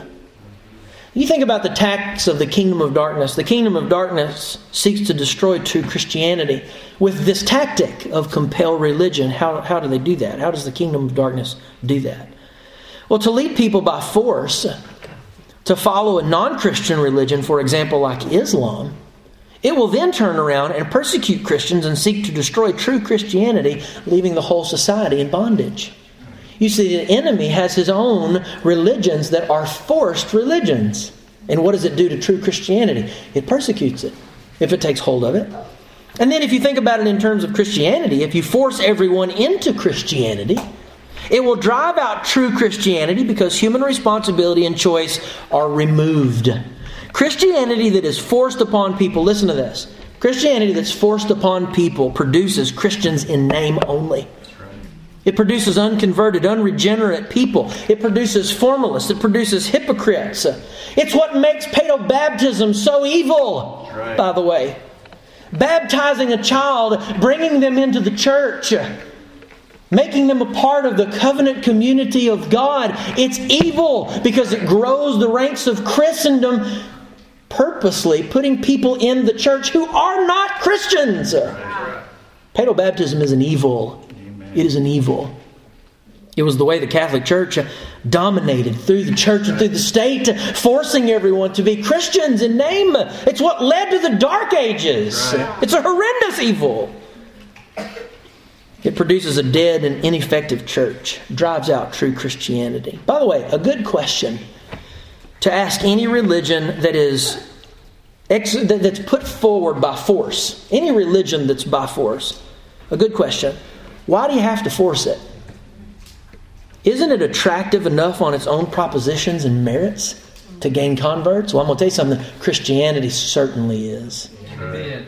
You think about the tactics of the kingdom of darkness. The kingdom of darkness seeks to destroy true Christianity with this tactic of compel religion. How, how do they do that? How does the kingdom of darkness do that? Well, to lead people by force to follow a non-Christian religion, for example, like Islam, it will then turn around and persecute Christians and seek to destroy true Christianity, leaving the whole society in bondage. You see, the enemy has his own religions that are forced religions. And what does it do to true Christianity? It persecutes it if it takes hold of it. And then if you think about it in terms of Christianity, if you force everyone into Christianity, it will drive out true Christianity because human responsibility and choice are removed. Christianity that is forced upon people, listen to this. Christianity that's forced upon people produces Christians in name only. It produces unconverted, unregenerate people. It produces formalists. It produces hypocrites. It's what makes paedobaptism so evil, right, by the way. Baptizing a child, bringing them into the church, making them a part of the covenant community of God. It's evil because it grows the ranks of Christendom, purposely putting people in the church who are not Christians. Paedobaptism is an evil. It is an evil. It was the way the Catholic Church dominated through the church and through the state, forcing everyone to be Christians in name. It's what led to the Dark Ages. Right. It's a horrendous evil. It produces a dead and ineffective church, drives out true Christianity. By the way, a good question to ask any religion that is ex- that's put forward by force, any religion that's by force, a good question. Why do you have to force it? Isn't it attractive enough on its own propositions and merits to gain converts? Well, I'm going to tell you something. Christianity certainly is. Amen.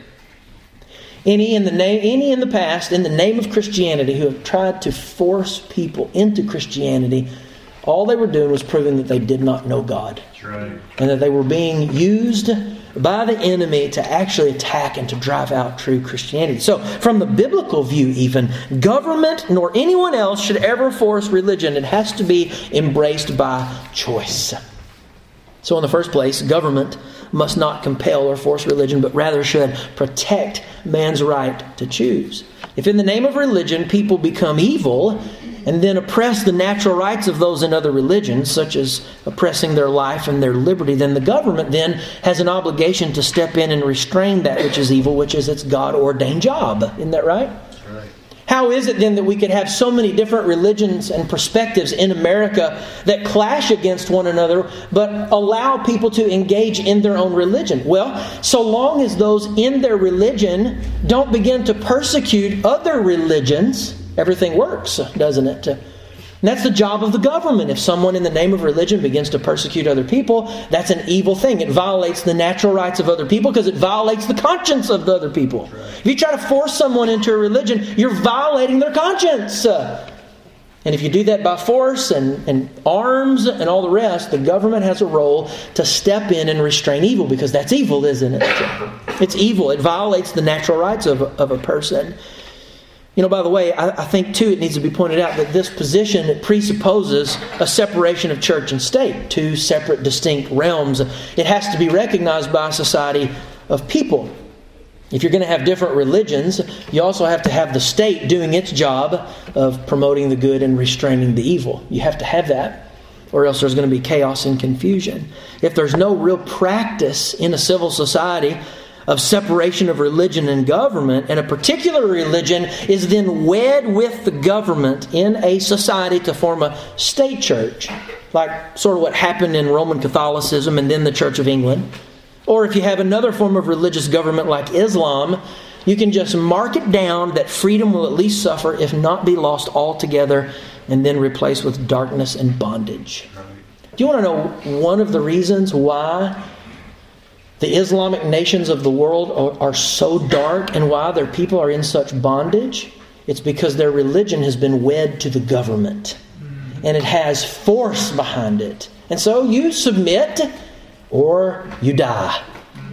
Any in the name, any in the past, in the name of Christianity, who have tried to force people into Christianity, all they were doing was proving that they did not know God. That's right. And that they were being used by the enemy to actually attack and to drive out true Christianity. So, from the biblical view even, government nor anyone else should ever force religion. It has to be embraced by choice. So in the first place, government must not compel or force religion, but rather should protect man's right to choose. If in the name of religion people become evil and then oppress the natural rights of those in other religions, such as oppressing their life and their liberty, then the government then has an obligation to step in and restrain that which is evil, which is its God-ordained job. Isn't that right? That's right. How is it then that we could have so many different religions and perspectives in America that clash against one another, but allow people to engage in their own religion? Well, so long as those in their religion don't begin to persecute other religions, everything works, doesn't it? And that's the job of the government. If someone in the name of religion begins to persecute other people, that's an evil thing. It violates the natural rights of other people because it violates the conscience of the other people. Right. If you try to force someone into a religion, you're violating their conscience. And if you do that by force and, and arms and all the rest, the government has a role to step in and restrain evil, because that's evil, isn't it? It's evil. It violates the natural rights of, of a person. You know, by the way, I, I think, too, it needs to be pointed out that this position, it presupposes a separation of church and state, two separate, distinct realms. It has to be recognized by a society of people. If you're going to have different religions, you also have to have the state doing its job of promoting the good and restraining the evil. You have to have that, or else there's going to be chaos and confusion. If there's no real practice in a civil society of separation of religion and government, and a particular religion is then wed with the government in a society to form a state church, like sort of what happened in Roman Catholicism and then the Church of England. Or if you have another form of religious government like Islam, you can just mark it down that freedom will at least suffer, if not be lost altogether, and then replaced with darkness and bondage. Do you want to know one of the reasons why the Islamic nations of the world are, are so dark and why their people are in such bondage? It's because their religion has been wed to the government. And it has force behind it. And so you submit or you die.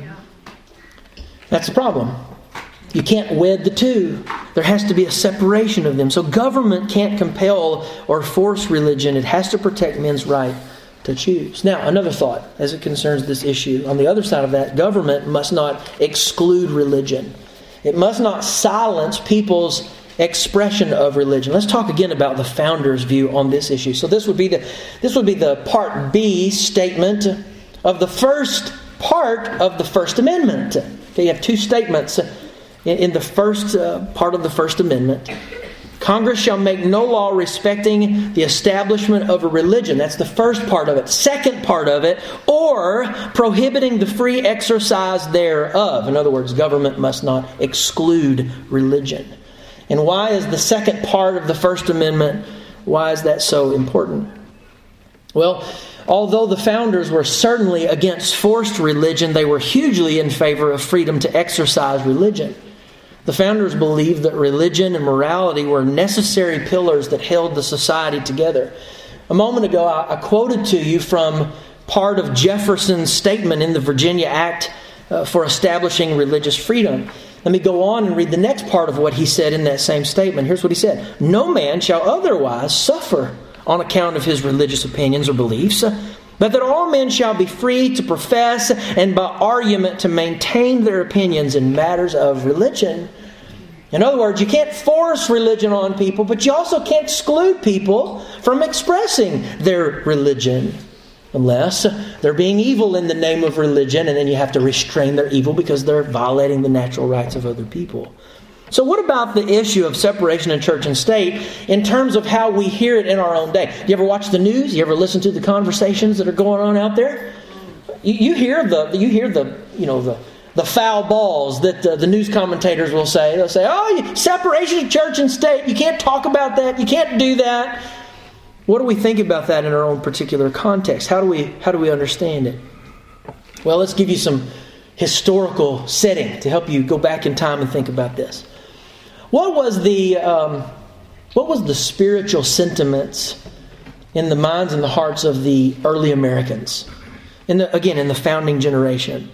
That's the problem. You can't wed the two. There has to be a separation of them. So government can't compel or force religion. It has to protect men's right to choose. Now, another thought as it concerns this issue. On the other side of that, government must not exclude religion. It must not silence people's expression of religion. Let's talk again about the founders' view on this issue. So this would be the this would be the part B statement of the first part of the First Amendment. Okay, you have two statements in, in the first uh, part of the First Amendment. Congress shall make no law respecting the establishment of a religion. That's the first part of it. Second part of it, or prohibiting the free exercise thereof. In other words, government must not exclude religion. And why is the second part of the First Amendment, why is that so important? Well, although the founders were certainly against forced religion, they were hugely in favor of freedom to exercise religion. The founders believed that religion and morality were necessary pillars that held the society together. A moment ago, I, I quoted to you from part of Jefferson's statement in the Virginia Act uh, for establishing religious freedom. Let me go on and read the next part of what he said in that same statement. Here's what he said. No man shall otherwise suffer on account of his religious opinions or beliefs, but that all men shall be free to profess and by argument to maintain their opinions in matters of religion. In other words, you can't force religion on people, but you also can't exclude people from expressing their religion. Unless they're being evil in the name of religion, and then you have to restrain their evil because they're violating the natural rights of other people. So what about the issue of separation of church and state in terms of how we hear it in our own day? You ever watch the news? You ever listen to the conversations that are going on out there? You, you hear the you hear the you know the the foul balls that uh, the news commentators will say. They'll say, "Oh, separation of church and state. You can't talk about that. You can't do that." What do we think about that in our own particular context? How do we how do we understand it? Well, let's give you some historical setting to help you go back in time and think about this. What was the um, what was the spiritual sentiments in the minds and the hearts of the early Americans? In the, again, in the founding generation,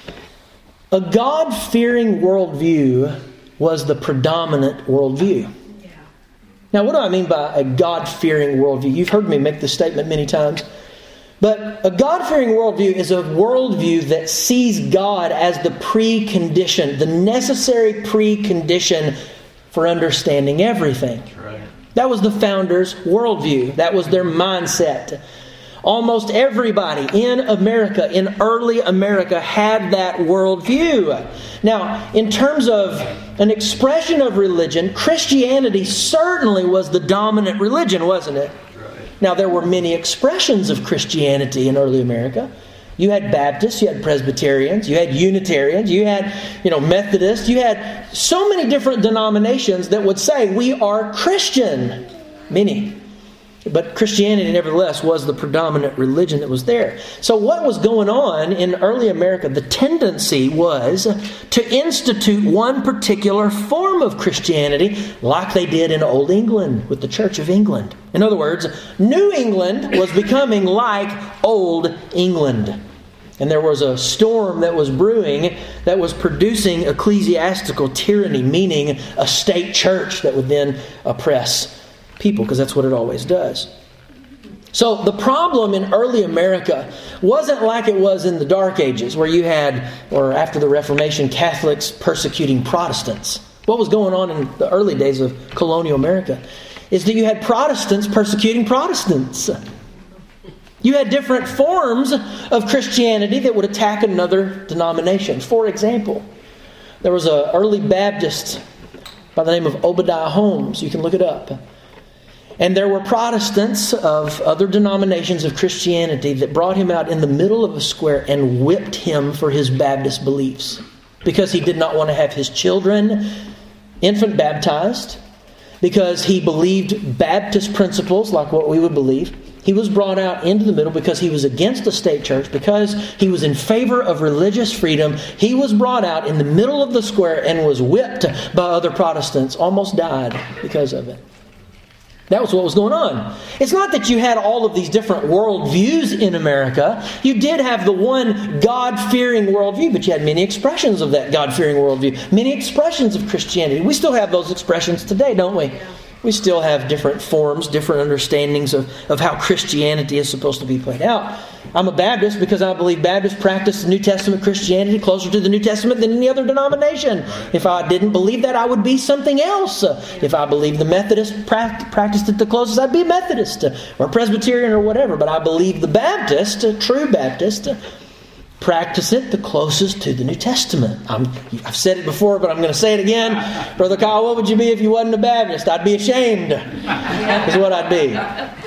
a God-fearing worldview was the predominant worldview. Now, what do I mean by a God-fearing worldview? You've heard me make this statement many times. But a God-fearing worldview is a worldview that sees God as the precondition, the necessary precondition for understanding everything. Right. That was the founders' worldview. That was their mindset. Almost everybody in America, in early America, had that worldview. Now, in terms of an expression of religion, Christianity certainly was the dominant religion, wasn't it? Right. Now, there were many expressions of Christianity in early America. You had Baptists, you had Presbyterians, you had Unitarians, you had, you know, Methodists, you had so many different denominations that would say, we are Christian. Many. But Christianity, nevertheless, was the predominant religion that was there. So what was going on in early America? The tendency was to institute one particular form of Christianity like they did in Old England with the Church of England. In other words, New England was becoming like Old England. And there was a storm that was brewing that was producing ecclesiastical tyranny, meaning a state church that would then oppress people, because that's what it always does. So the problem in early America wasn't like it was in the Dark Ages, where you had, or after the Reformation, Catholics persecuting Protestants. What was going on in the early days of colonial America is that you had Protestants persecuting Protestants. You had different forms of Christianity that would attack another denomination. For example, There was an early Baptist by the name of Obadiah Holmes. You can look it up. And there were Protestants of other denominations of Christianity that brought him out in the middle of a square and whipped him for his Baptist beliefs, because he did not want to have his children infant baptized, because he believed Baptist principles like what we would believe. He was brought out into the middle because he was against the state church, because he was in favor of religious freedom. He was brought out in the middle of the square and was whipped by other Protestants, almost died because of it. That was what was going on. It's not that you had all of these different worldviews in America. You did have the one God-fearing worldview, but you had many expressions of that God-fearing worldview, many expressions of Christianity. We still have those expressions today, don't we? We still have different forms, different understandings of, of how Christianity is supposed to be played out. I'm a Baptist because I believe Baptists practice the New Testament Christianity closer to the New Testament than any other denomination. If I didn't believe that, I would be something else. If I believed the Methodists practiced it the closest, I'd be a Methodist or Presbyterian or whatever. But I believe the Baptist, true Baptist, practice it the closest to the New Testament. I'm, I've said it before, but I'm going to say it again. Brother Kyle, what would you be if you wasn't a Baptist? I'd be ashamed, is what I'd be.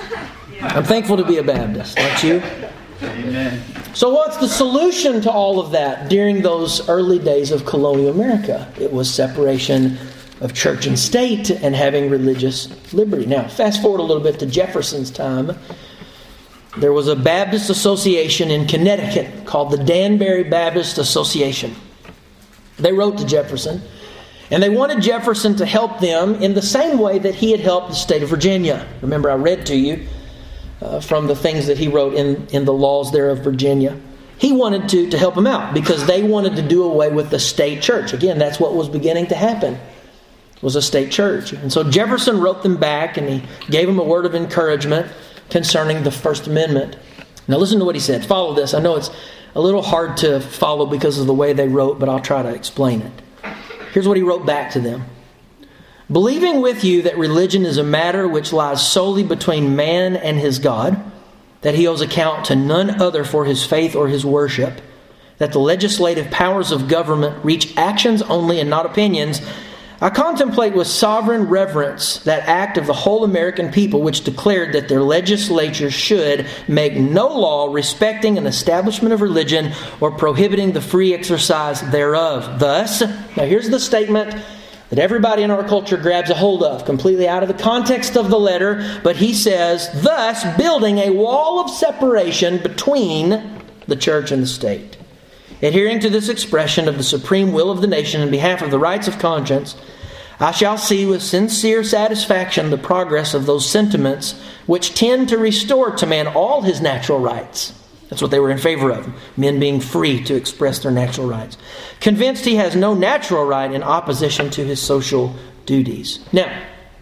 I'm thankful to be a Baptist, aren't you? Amen. So what's the solution to all of that during those early days of colonial America? It was separation of church and state and having religious liberty. Now, fast forward a little bit to Jefferson's time. There was a Baptist association in Connecticut called the Danbury Baptist Association. They wrote to Jefferson, and they wanted Jefferson to help them in the same way that he had helped the state of Virginia. Remember, I read to you uh, from the things that he wrote in, in the laws there of Virginia. He wanted to, to help them out because they wanted to do away with the state church. Again, that's what was beginning to happen, was a state church. And so Jefferson wrote them back, and he gave them a word of encouragement concerning the First Amendment. Now listen to what he said. Follow this. I know it's a little hard to follow because of the way they wrote, but I'll try to explain it. Here's what he wrote back to them. Believing with you that religion is a matter which lies solely between man and his God, that he owes account to none other for his faith or his worship, that the legislative powers of government reach actions only and not opinions, I contemplate with sovereign reverence that act of the whole American people which declared that their legislature should make no law respecting an establishment of religion or prohibiting the free exercise thereof. Thus, now here's the statement that everybody in our culture grabs a hold of, completely out of the context of the letter, but he says, thus building a wall of separation between the church and the state. Adhering to this expression of the supreme will of the nation in behalf of the rights of conscience, I shall see with sincere satisfaction the progress of those sentiments which tend to restore to man all his natural rights. That's what they were in favor of, men being free to express their natural rights. Convinced he has no natural right in opposition to his social duties. Now,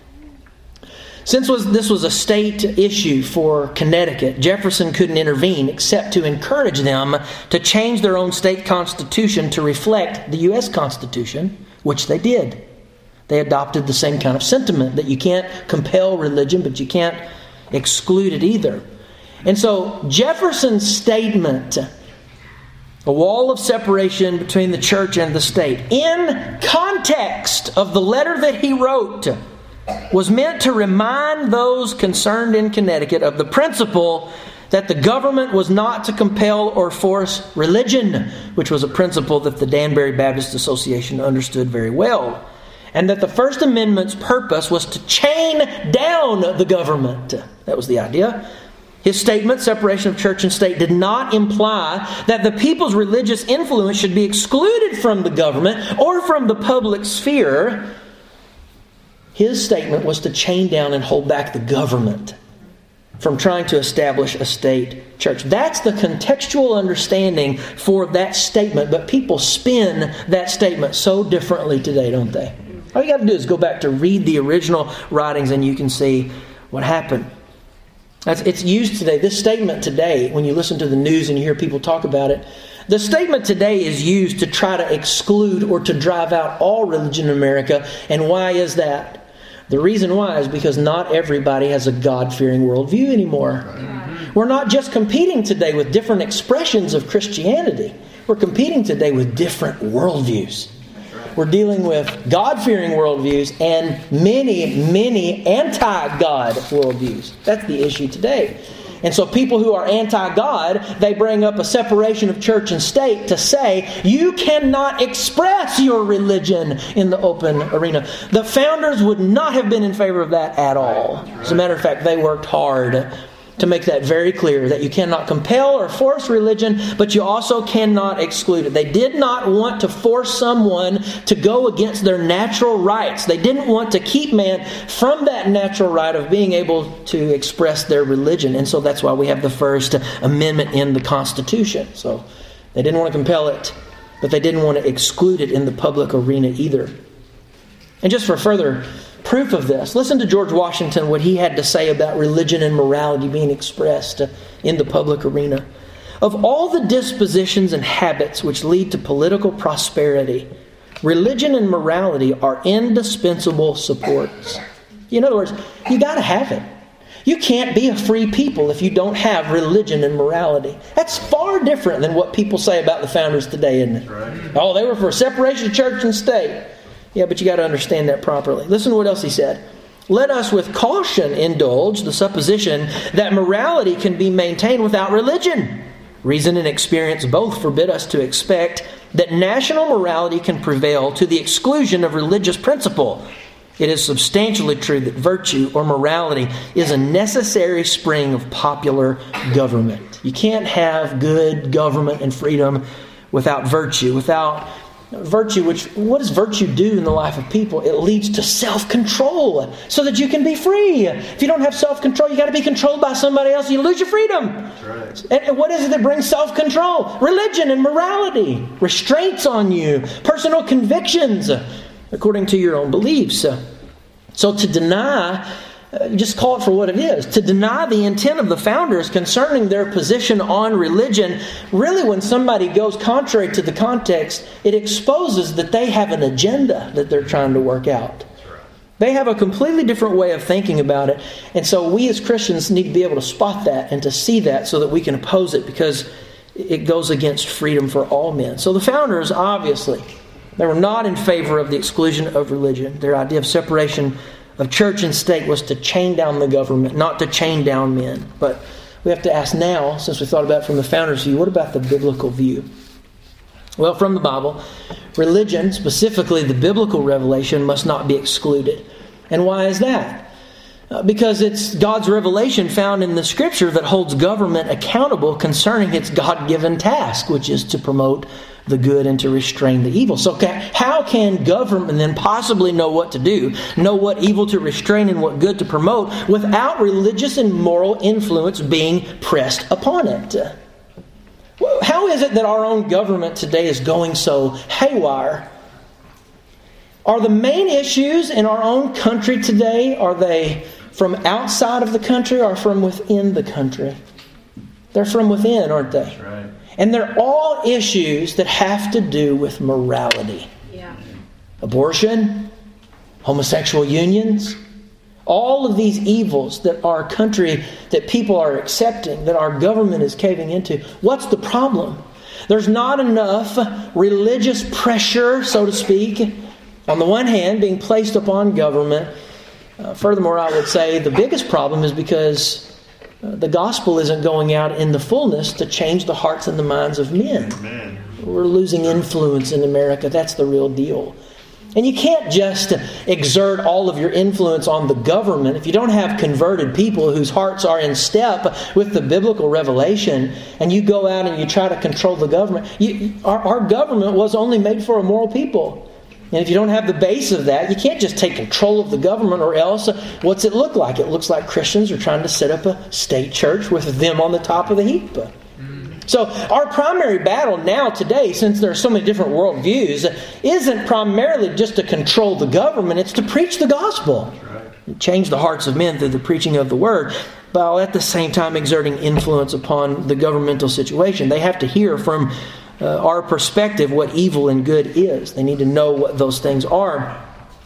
since was, this was a state issue for Connecticut, Jefferson couldn't intervene except to encourage them to change their own state constitution to reflect the U S Constitution, which they did. They adopted the same kind of sentiment that you can't compel religion, but you can't exclude it either. And so Jefferson's statement, a wall of separation between the church and the state, in context of the letter that he wrote, was meant to remind those concerned in Connecticut of the principle that the government was not to compel or force religion, which was a principle that the Danbury Baptist Association understood very well, and that the First Amendment's purpose was to chain down the government. That was the idea. His statement, separation of church and state, did not imply that the people's religious influence should be excluded from the government or from the public sphere. His statement was to chain down and hold back the government from trying to establish a state church. That's the contextual understanding for that statement, but people spin that statement so differently today, don't they? All you got to do is go back to read the original writings and you can see what happened. That's, it's used today. This statement today, when you listen to the news and you hear people talk about it, the statement today is used to try to exclude or to drive out all religion in America. And why is that? The reason why is because not everybody has a God-fearing worldview anymore. Right. We're not just competing today with different expressions of Christianity. We're competing today with different worldviews. Right. we're dealing with God-fearing worldviews and many, many anti-God worldviews. That's the issue today. And so people who are anti-God, they bring up a separation of church and state to say, you cannot express your religion in the open arena. The founders would not have been in favor of that at all. As a matter of fact, they worked hard to make that very clear, that you cannot compel or force religion, but you also cannot exclude it. They did not want to force someone to go against their natural rights. They didn't want to keep man from that natural right of being able to express their religion. And so that's why we have the First Amendment in the Constitution. So they didn't want to compel it, but they didn't want to exclude it in the public arena either. And just for further proof of this, listen to George Washington, what he had to say about religion and morality being expressed in the public arena. Of all the dispositions and habits which lead to political prosperity, religion and morality are indispensable supports. In other words, you got to have it. You can't be a free people if you don't have religion and morality. That's far different than what people say about the founders today, isn't it? Right. Oh, they were for separation of church and state. Yeah, but you got to understand that properly. Listen to what else he said. Let us with caution indulge the supposition that morality can be maintained without religion. Reason and experience both forbid us to expect that national morality can prevail to the exclusion of religious principle. It is substantially true that virtue or morality is a necessary spring of popular government. You can't have good government and freedom without virtue, without virtue, which, what does virtue do in the life of people? It leads to self-control so that you can be free. If you don't have self-control, you got to be controlled by somebody else. You lose your freedom. That's right. And, and what is it that brings self-control? Religion and morality. Restraints on you. Personal convictions according to your own beliefs. So to deny, just call it for what it is. To deny the intent of the founders concerning their position on religion, really when somebody goes contrary to the context, it exposes that they have an agenda that they're trying to work out. They have a completely different way of thinking about it. And so we as Christians need to be able to spot that and to see that so that we can oppose it, because it goes against freedom for all men. So the founders, obviously, they were not in favor of the exclusion of religion. Their idea of separation of church and state was to chain down the government, not to chain down men. But we have to ask now, since we thought about it from the founders' view, what about the biblical view? Well, from the Bible, religion, specifically the biblical revelation, must not be excluded. And why is that? Uh, because it's God's revelation found in the Scripture that holds government accountable concerning its God-given task, which is to promote the good and to restrain the evil. So how can government then possibly know what to do, know what evil to restrain and what good to promote, without religious and moral influence being pressed upon it? How is it that our own government today is going so haywire? Are the main issues in our own country today, are they from outside of the country or from within the country? They're from within, aren't they? That's right. And they're all issues that have to do with morality. Yeah. Abortion, homosexual unions, all of these evils that our country, that people are accepting, that our government is caving into. What's the problem? There's not enough religious pressure, so to speak, on the one hand, being placed upon government. Uh, furthermore, I would say the biggest problem is because the gospel isn't going out in the fullness to change the hearts and the minds of men. Amen. We're losing influence in America. That's the real deal. And you can't just exert all of your influence on the government if you don't have converted people whose hearts are in step with the biblical revelation, and you go out and you try to control the government. You, our, our government was only made for a moral people. And if you don't have the base of that, you can't just take control of the government, or else what's it look like? It looks like Christians are trying to set up a state church with them on the top of the heap. Mm-hmm. So our primary battle now today, since there are so many different worldviews, isn't primarily just to control the government, it's to preach the gospel. Right. And change the hearts of men through the preaching of the word, while at the same time exerting influence upon the governmental situation. They have to hear from Uh, our perspective what evil and good is. They need to know what those things are.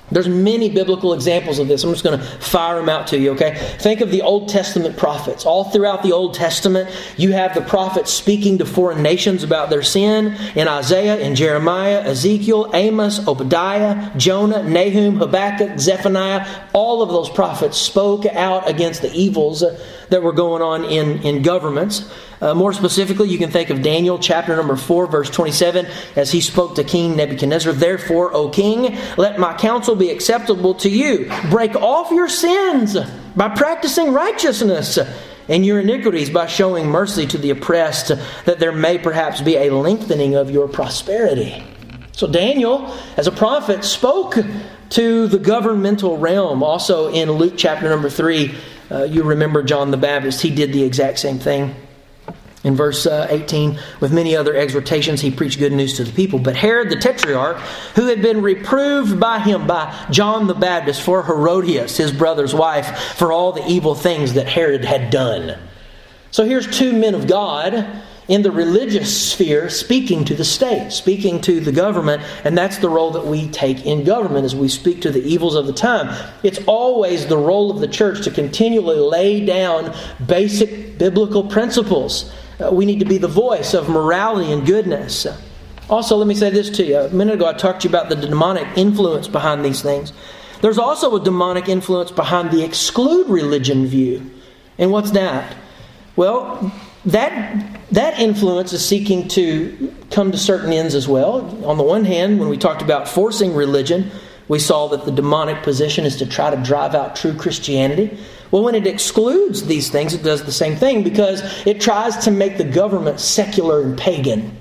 There's many biblical examples of this. I'm just going to fire them out to you, okay? Think of the Old Testament prophets. All throughout the Old Testament, you have the prophets speaking to foreign nations about their sin. In Isaiah, in Jeremiah, Ezekiel, Amos, Obadiah, Jonah, Nahum, Habakkuk, Zephaniah. All of those prophets spoke out against the evils that were going on in, in governments. Uh, more specifically, you can think of Daniel chapter number four, verse twenty-seven, as he spoke to King Nebuchadnezzar. Therefore, O king, let my counsel be acceptable to you. Break off your sins by practicing righteousness, and your iniquities by showing mercy to the oppressed, that there may perhaps be a lengthening of your prosperity. So Daniel, as a prophet, spoke to the governmental realm. Also in Luke chapter number three, uh, you remember John the Baptist. He did the exact same thing. In verse uh, eighteen, with many other exhortations, he preached good news to the people. But Herod the Tetrarch, who had been reproved by him, by John the Baptist, for Herodias, his brother's wife, for all the evil things that Herod had done. So here's two men of God in the religious sphere speaking to the state, speaking to the government, and that's the role that we take in government as we speak to the evils of the time. It's always the role of the church to continually lay down basic biblical principles. Uh, we need to be the voice of morality and goodness. Also, let me say this to you. A minute ago I talked to you about the demonic influence behind these things. There's also a demonic influence behind the exclude religion view. And what's that? Well, that that influence is seeking to come to certain ends as well. On the one hand, when we talked about forcing religion, we saw that the demonic position is to try to drive out true Christianity. Well, when it excludes these things, it does the same thing because it tries to make the government secular and pagan,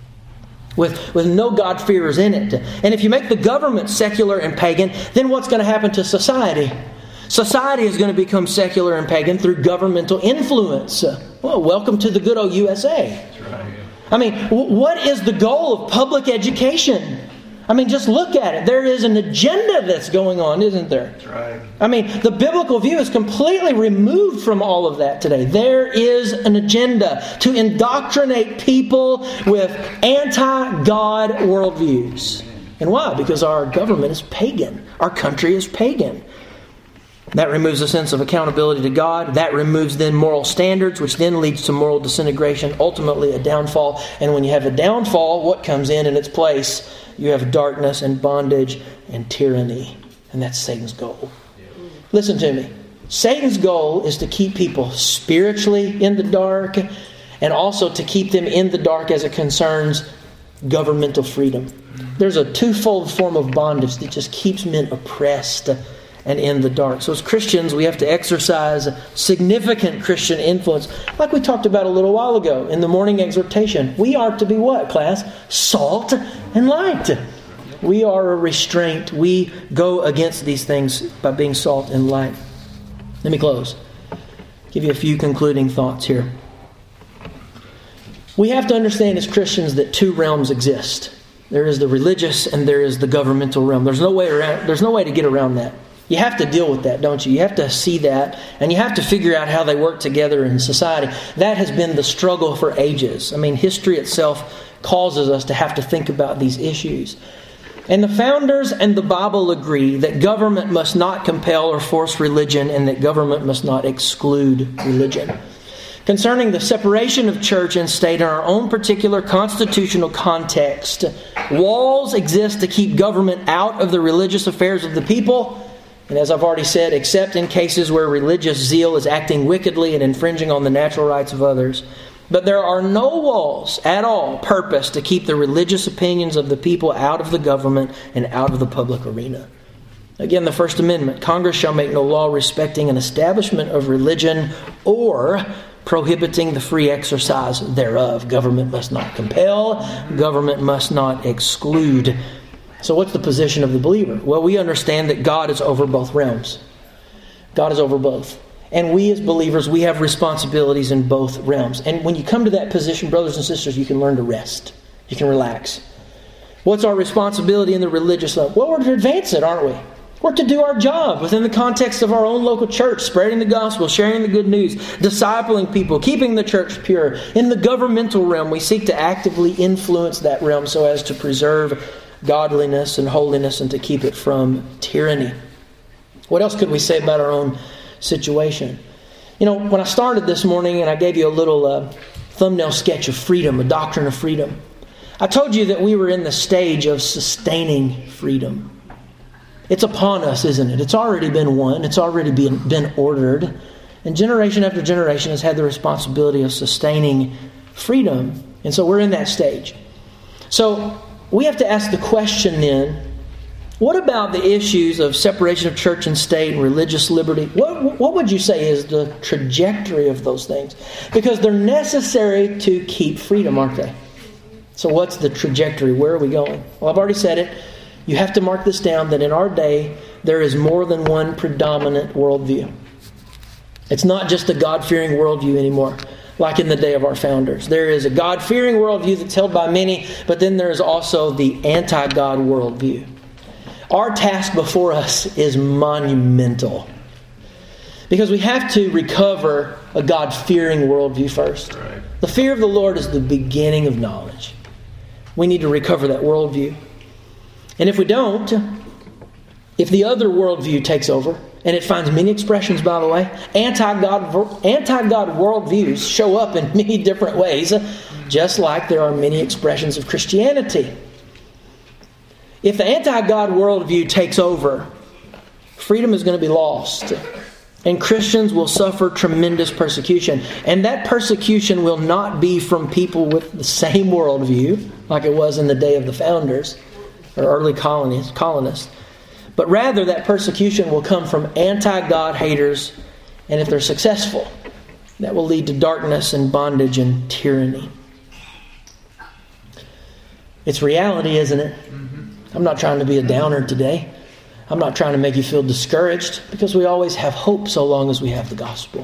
with, with no God-fearers in it. And if you make the government secular and pagan, then what's going to happen to society? Society is going to become secular and pagan through governmental influence. Well, welcome to the good old U S A. That's right. I mean, w- what is the goal of public education? I mean, just look at it. There is an agenda that's going on, isn't there? That's right. I mean, the biblical view is completely removed from all of that today. There is an agenda to indoctrinate people with anti-God worldviews. And why? Because our government is pagan. Our country is pagan. That removes a sense of accountability to God. That removes then moral standards, which then leads to moral disintegration, ultimately a downfall. And when you have a downfall, what comes in in its place? You have darkness and bondage and tyranny. And that's Satan's goal. Listen to me. Satan's goal is to keep people spiritually in the dark and also to keep them in the dark as it concerns governmental freedom. There's a twofold form of bondage that just keeps men oppressed and in the dark. So as Christians, we have to exercise significant Christian influence. Like we talked about a little while ago in the morning exhortation. We are to be what, class? Salt and light. We are a restraint. We go against these things by being salt and light. Let me close. Give you a few concluding thoughts here. We have to understand as Christians that two realms exist. There is the religious and there is the governmental realm. There's no way around, there's no way to get around that. You have to deal with that, don't you? You have to see that, and you have to figure out how they work together in society. That has been the struggle for ages. I mean, history itself causes us to have to think about these issues. And the founders and the Bible agree that government must not compel or force religion, and that government must not exclude religion. Concerning the separation of church and state in our own particular constitutional context, walls exist to keep government out of the religious affairs of the people. And as I've already said, except in cases where religious zeal is acting wickedly and infringing on the natural rights of others. But there are no walls at all purposed to keep the religious opinions of the people out of the government and out of the public arena. Again, the First Amendment, Congress shall make no law respecting an establishment of religion or prohibiting the free exercise thereof. Government must not compel. Government must not exclude. So what's the position of the believer? Well, we understand that God is over both realms. God is over both. And we as believers, we have responsibilities in both realms. And when you come to that position, brothers and sisters, you can learn to rest. You can relax. What's our responsibility in the religious life? Well, we're to advance it, aren't we? We're to do our job within the context of our own local church, spreading the gospel, sharing the good news, discipling people, keeping the church pure. In the governmental realm, we seek to actively influence that realm so as to preserve godliness and holiness and to keep it from tyranny. What else could we say about our own situation? You know, when I started this morning and I gave you a little uh, thumbnail sketch of freedom, a doctrine of freedom, I told you that we were in the stage of sustaining freedom. It's upon us, isn't it? It's already been won. It's already been, been ordered. And generation after generation has had the responsibility of sustaining freedom. And so we're in that stage. So we have to ask the question then, what about the issues of separation of church and state and religious liberty? What, what would you say is the trajectory of those things? Because they're necessary to keep freedom, aren't they? So what's the trajectory? Where are we going? Well, I've already said it. You have to mark this down that in our day, there is more than one predominant worldview. It's not just a God-fearing worldview anymore, like in the day of our founders. There is a God-fearing worldview that's held by many, but then there is also the anti-God worldview. Our task before us is monumental because we have to recover a God-fearing worldview first. Right. The fear of the Lord is the beginning of knowledge. We need to recover that worldview. And if we don't, if the other worldview takes over, and it finds many expressions, by the way, anti-God, anti-God worldviews show up in many different ways, just like there are many expressions of Christianity. If the anti-God worldview takes over, freedom is going to be lost. And Christians will suffer tremendous persecution. And that persecution will not be from people with the same worldview, like it was in the day of the founders or early colonists, colonists. But rather that persecution will come from anti-God haters. And if they're successful, that will lead to darkness and bondage and tyranny. It's reality, isn't it? I'm not trying to be a downer today. I'm not trying to make you feel discouraged because we always have hope so long as we have the gospel.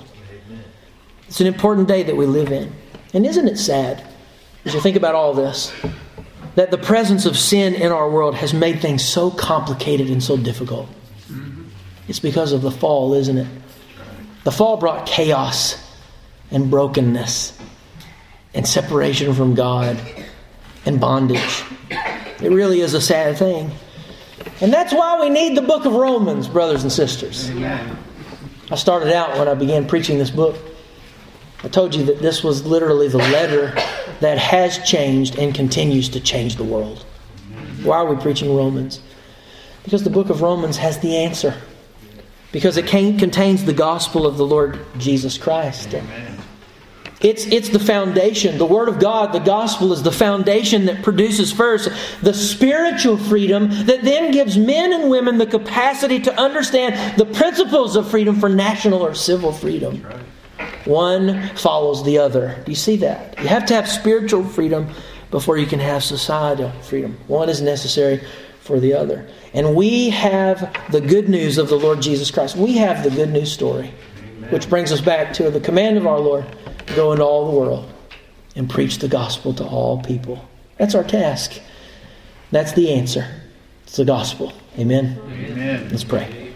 It's an important day that we live in. And isn't it sad, as you think about all this, that the presence of sin in our world has made things so complicated and so difficult? It's because of the fall, isn't it? The fall brought chaos and brokenness and separation from God and bondage. It really is a sad thing. And that's why we need the book of Romans, brothers and sisters. Amen. I started out when I began preaching this book. I told you that this was literally the letter that has changed and continues to change the world. Why are we preaching Romans? Because the book of Romans has the answer. Because it contains the gospel of the Lord Jesus Christ. Amen. It's, it's the foundation. The Word of God, the gospel, is the foundation that produces first the spiritual freedom that then gives men and women the capacity to understand the principles of freedom for national or civil freedom. Right. One follows the other. Do you see that? You have to have spiritual freedom before you can have societal freedom. One is necessary for the other. And we have the good news of the Lord Jesus Christ. We have the good news story. Amen. Which brings us back to the command of our Lord. Go into all the world and preach the gospel to all people. That's our task. That's the answer. It's the gospel. Amen? Amen. Let's pray.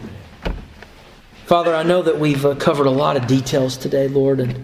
Father, I know that we've uh, covered a lot of details today, Lord, and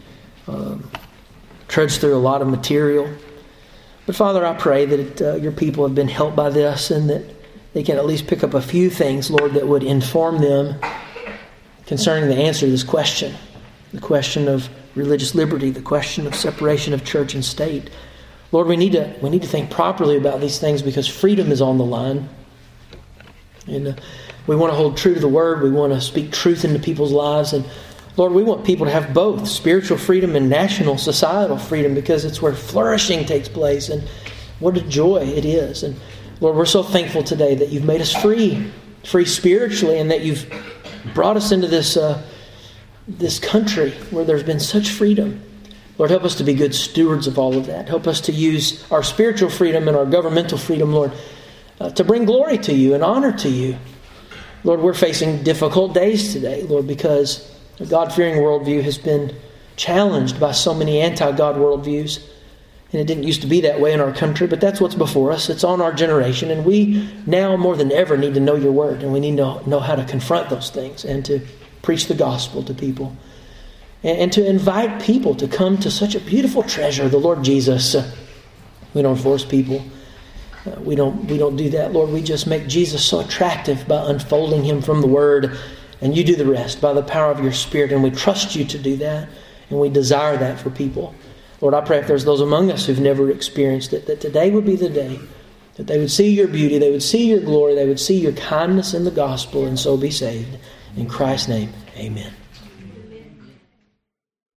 um, trudged through a lot of material. But Father, I pray that uh, your people have been helped by this and that they can at least pick up a few things, Lord, that would inform them concerning the answer to this question. The question of religious liberty, the question of separation of church and state. Lord, we need to we need to think properly about these things because freedom is on the line. And uh, we want to hold true to the Word. We want to speak truth into people's lives. And Lord, we want people to have both spiritual freedom and national societal freedom because it's where flourishing takes place. And what a joy it is. And Lord, we're so thankful today that you've made us free, free spiritually, and that you've brought us into this uh, this country where there's been such freedom. Lord, help us to be good stewards of all of that. Help us to use our spiritual freedom and our governmental freedom, Lord, uh, to bring glory to you and honor to you. Lord, we're facing difficult days today, Lord, because a God-fearing worldview has been challenged by so many anti-God worldviews. And it didn't used to be that way in our country, but that's what's before us. It's on our generation, and we now more than ever need to know your word, and we need to know how to confront those things and to preach the gospel to people. And, and to invite people to come to such a beautiful treasure, the Lord Jesus. We don't force people. Uh, we don't we don't do that, Lord. We just make Jesus so attractive by unfolding Him from the Word. And You do the rest by the power of Your Spirit. And we trust You to do that. And we desire that for people. Lord, I pray if there's those among us who've never experienced it, that today would be the day that they would see Your beauty, they would see Your glory, they would see Your kindness in the gospel, and so be saved. In Christ's name, amen.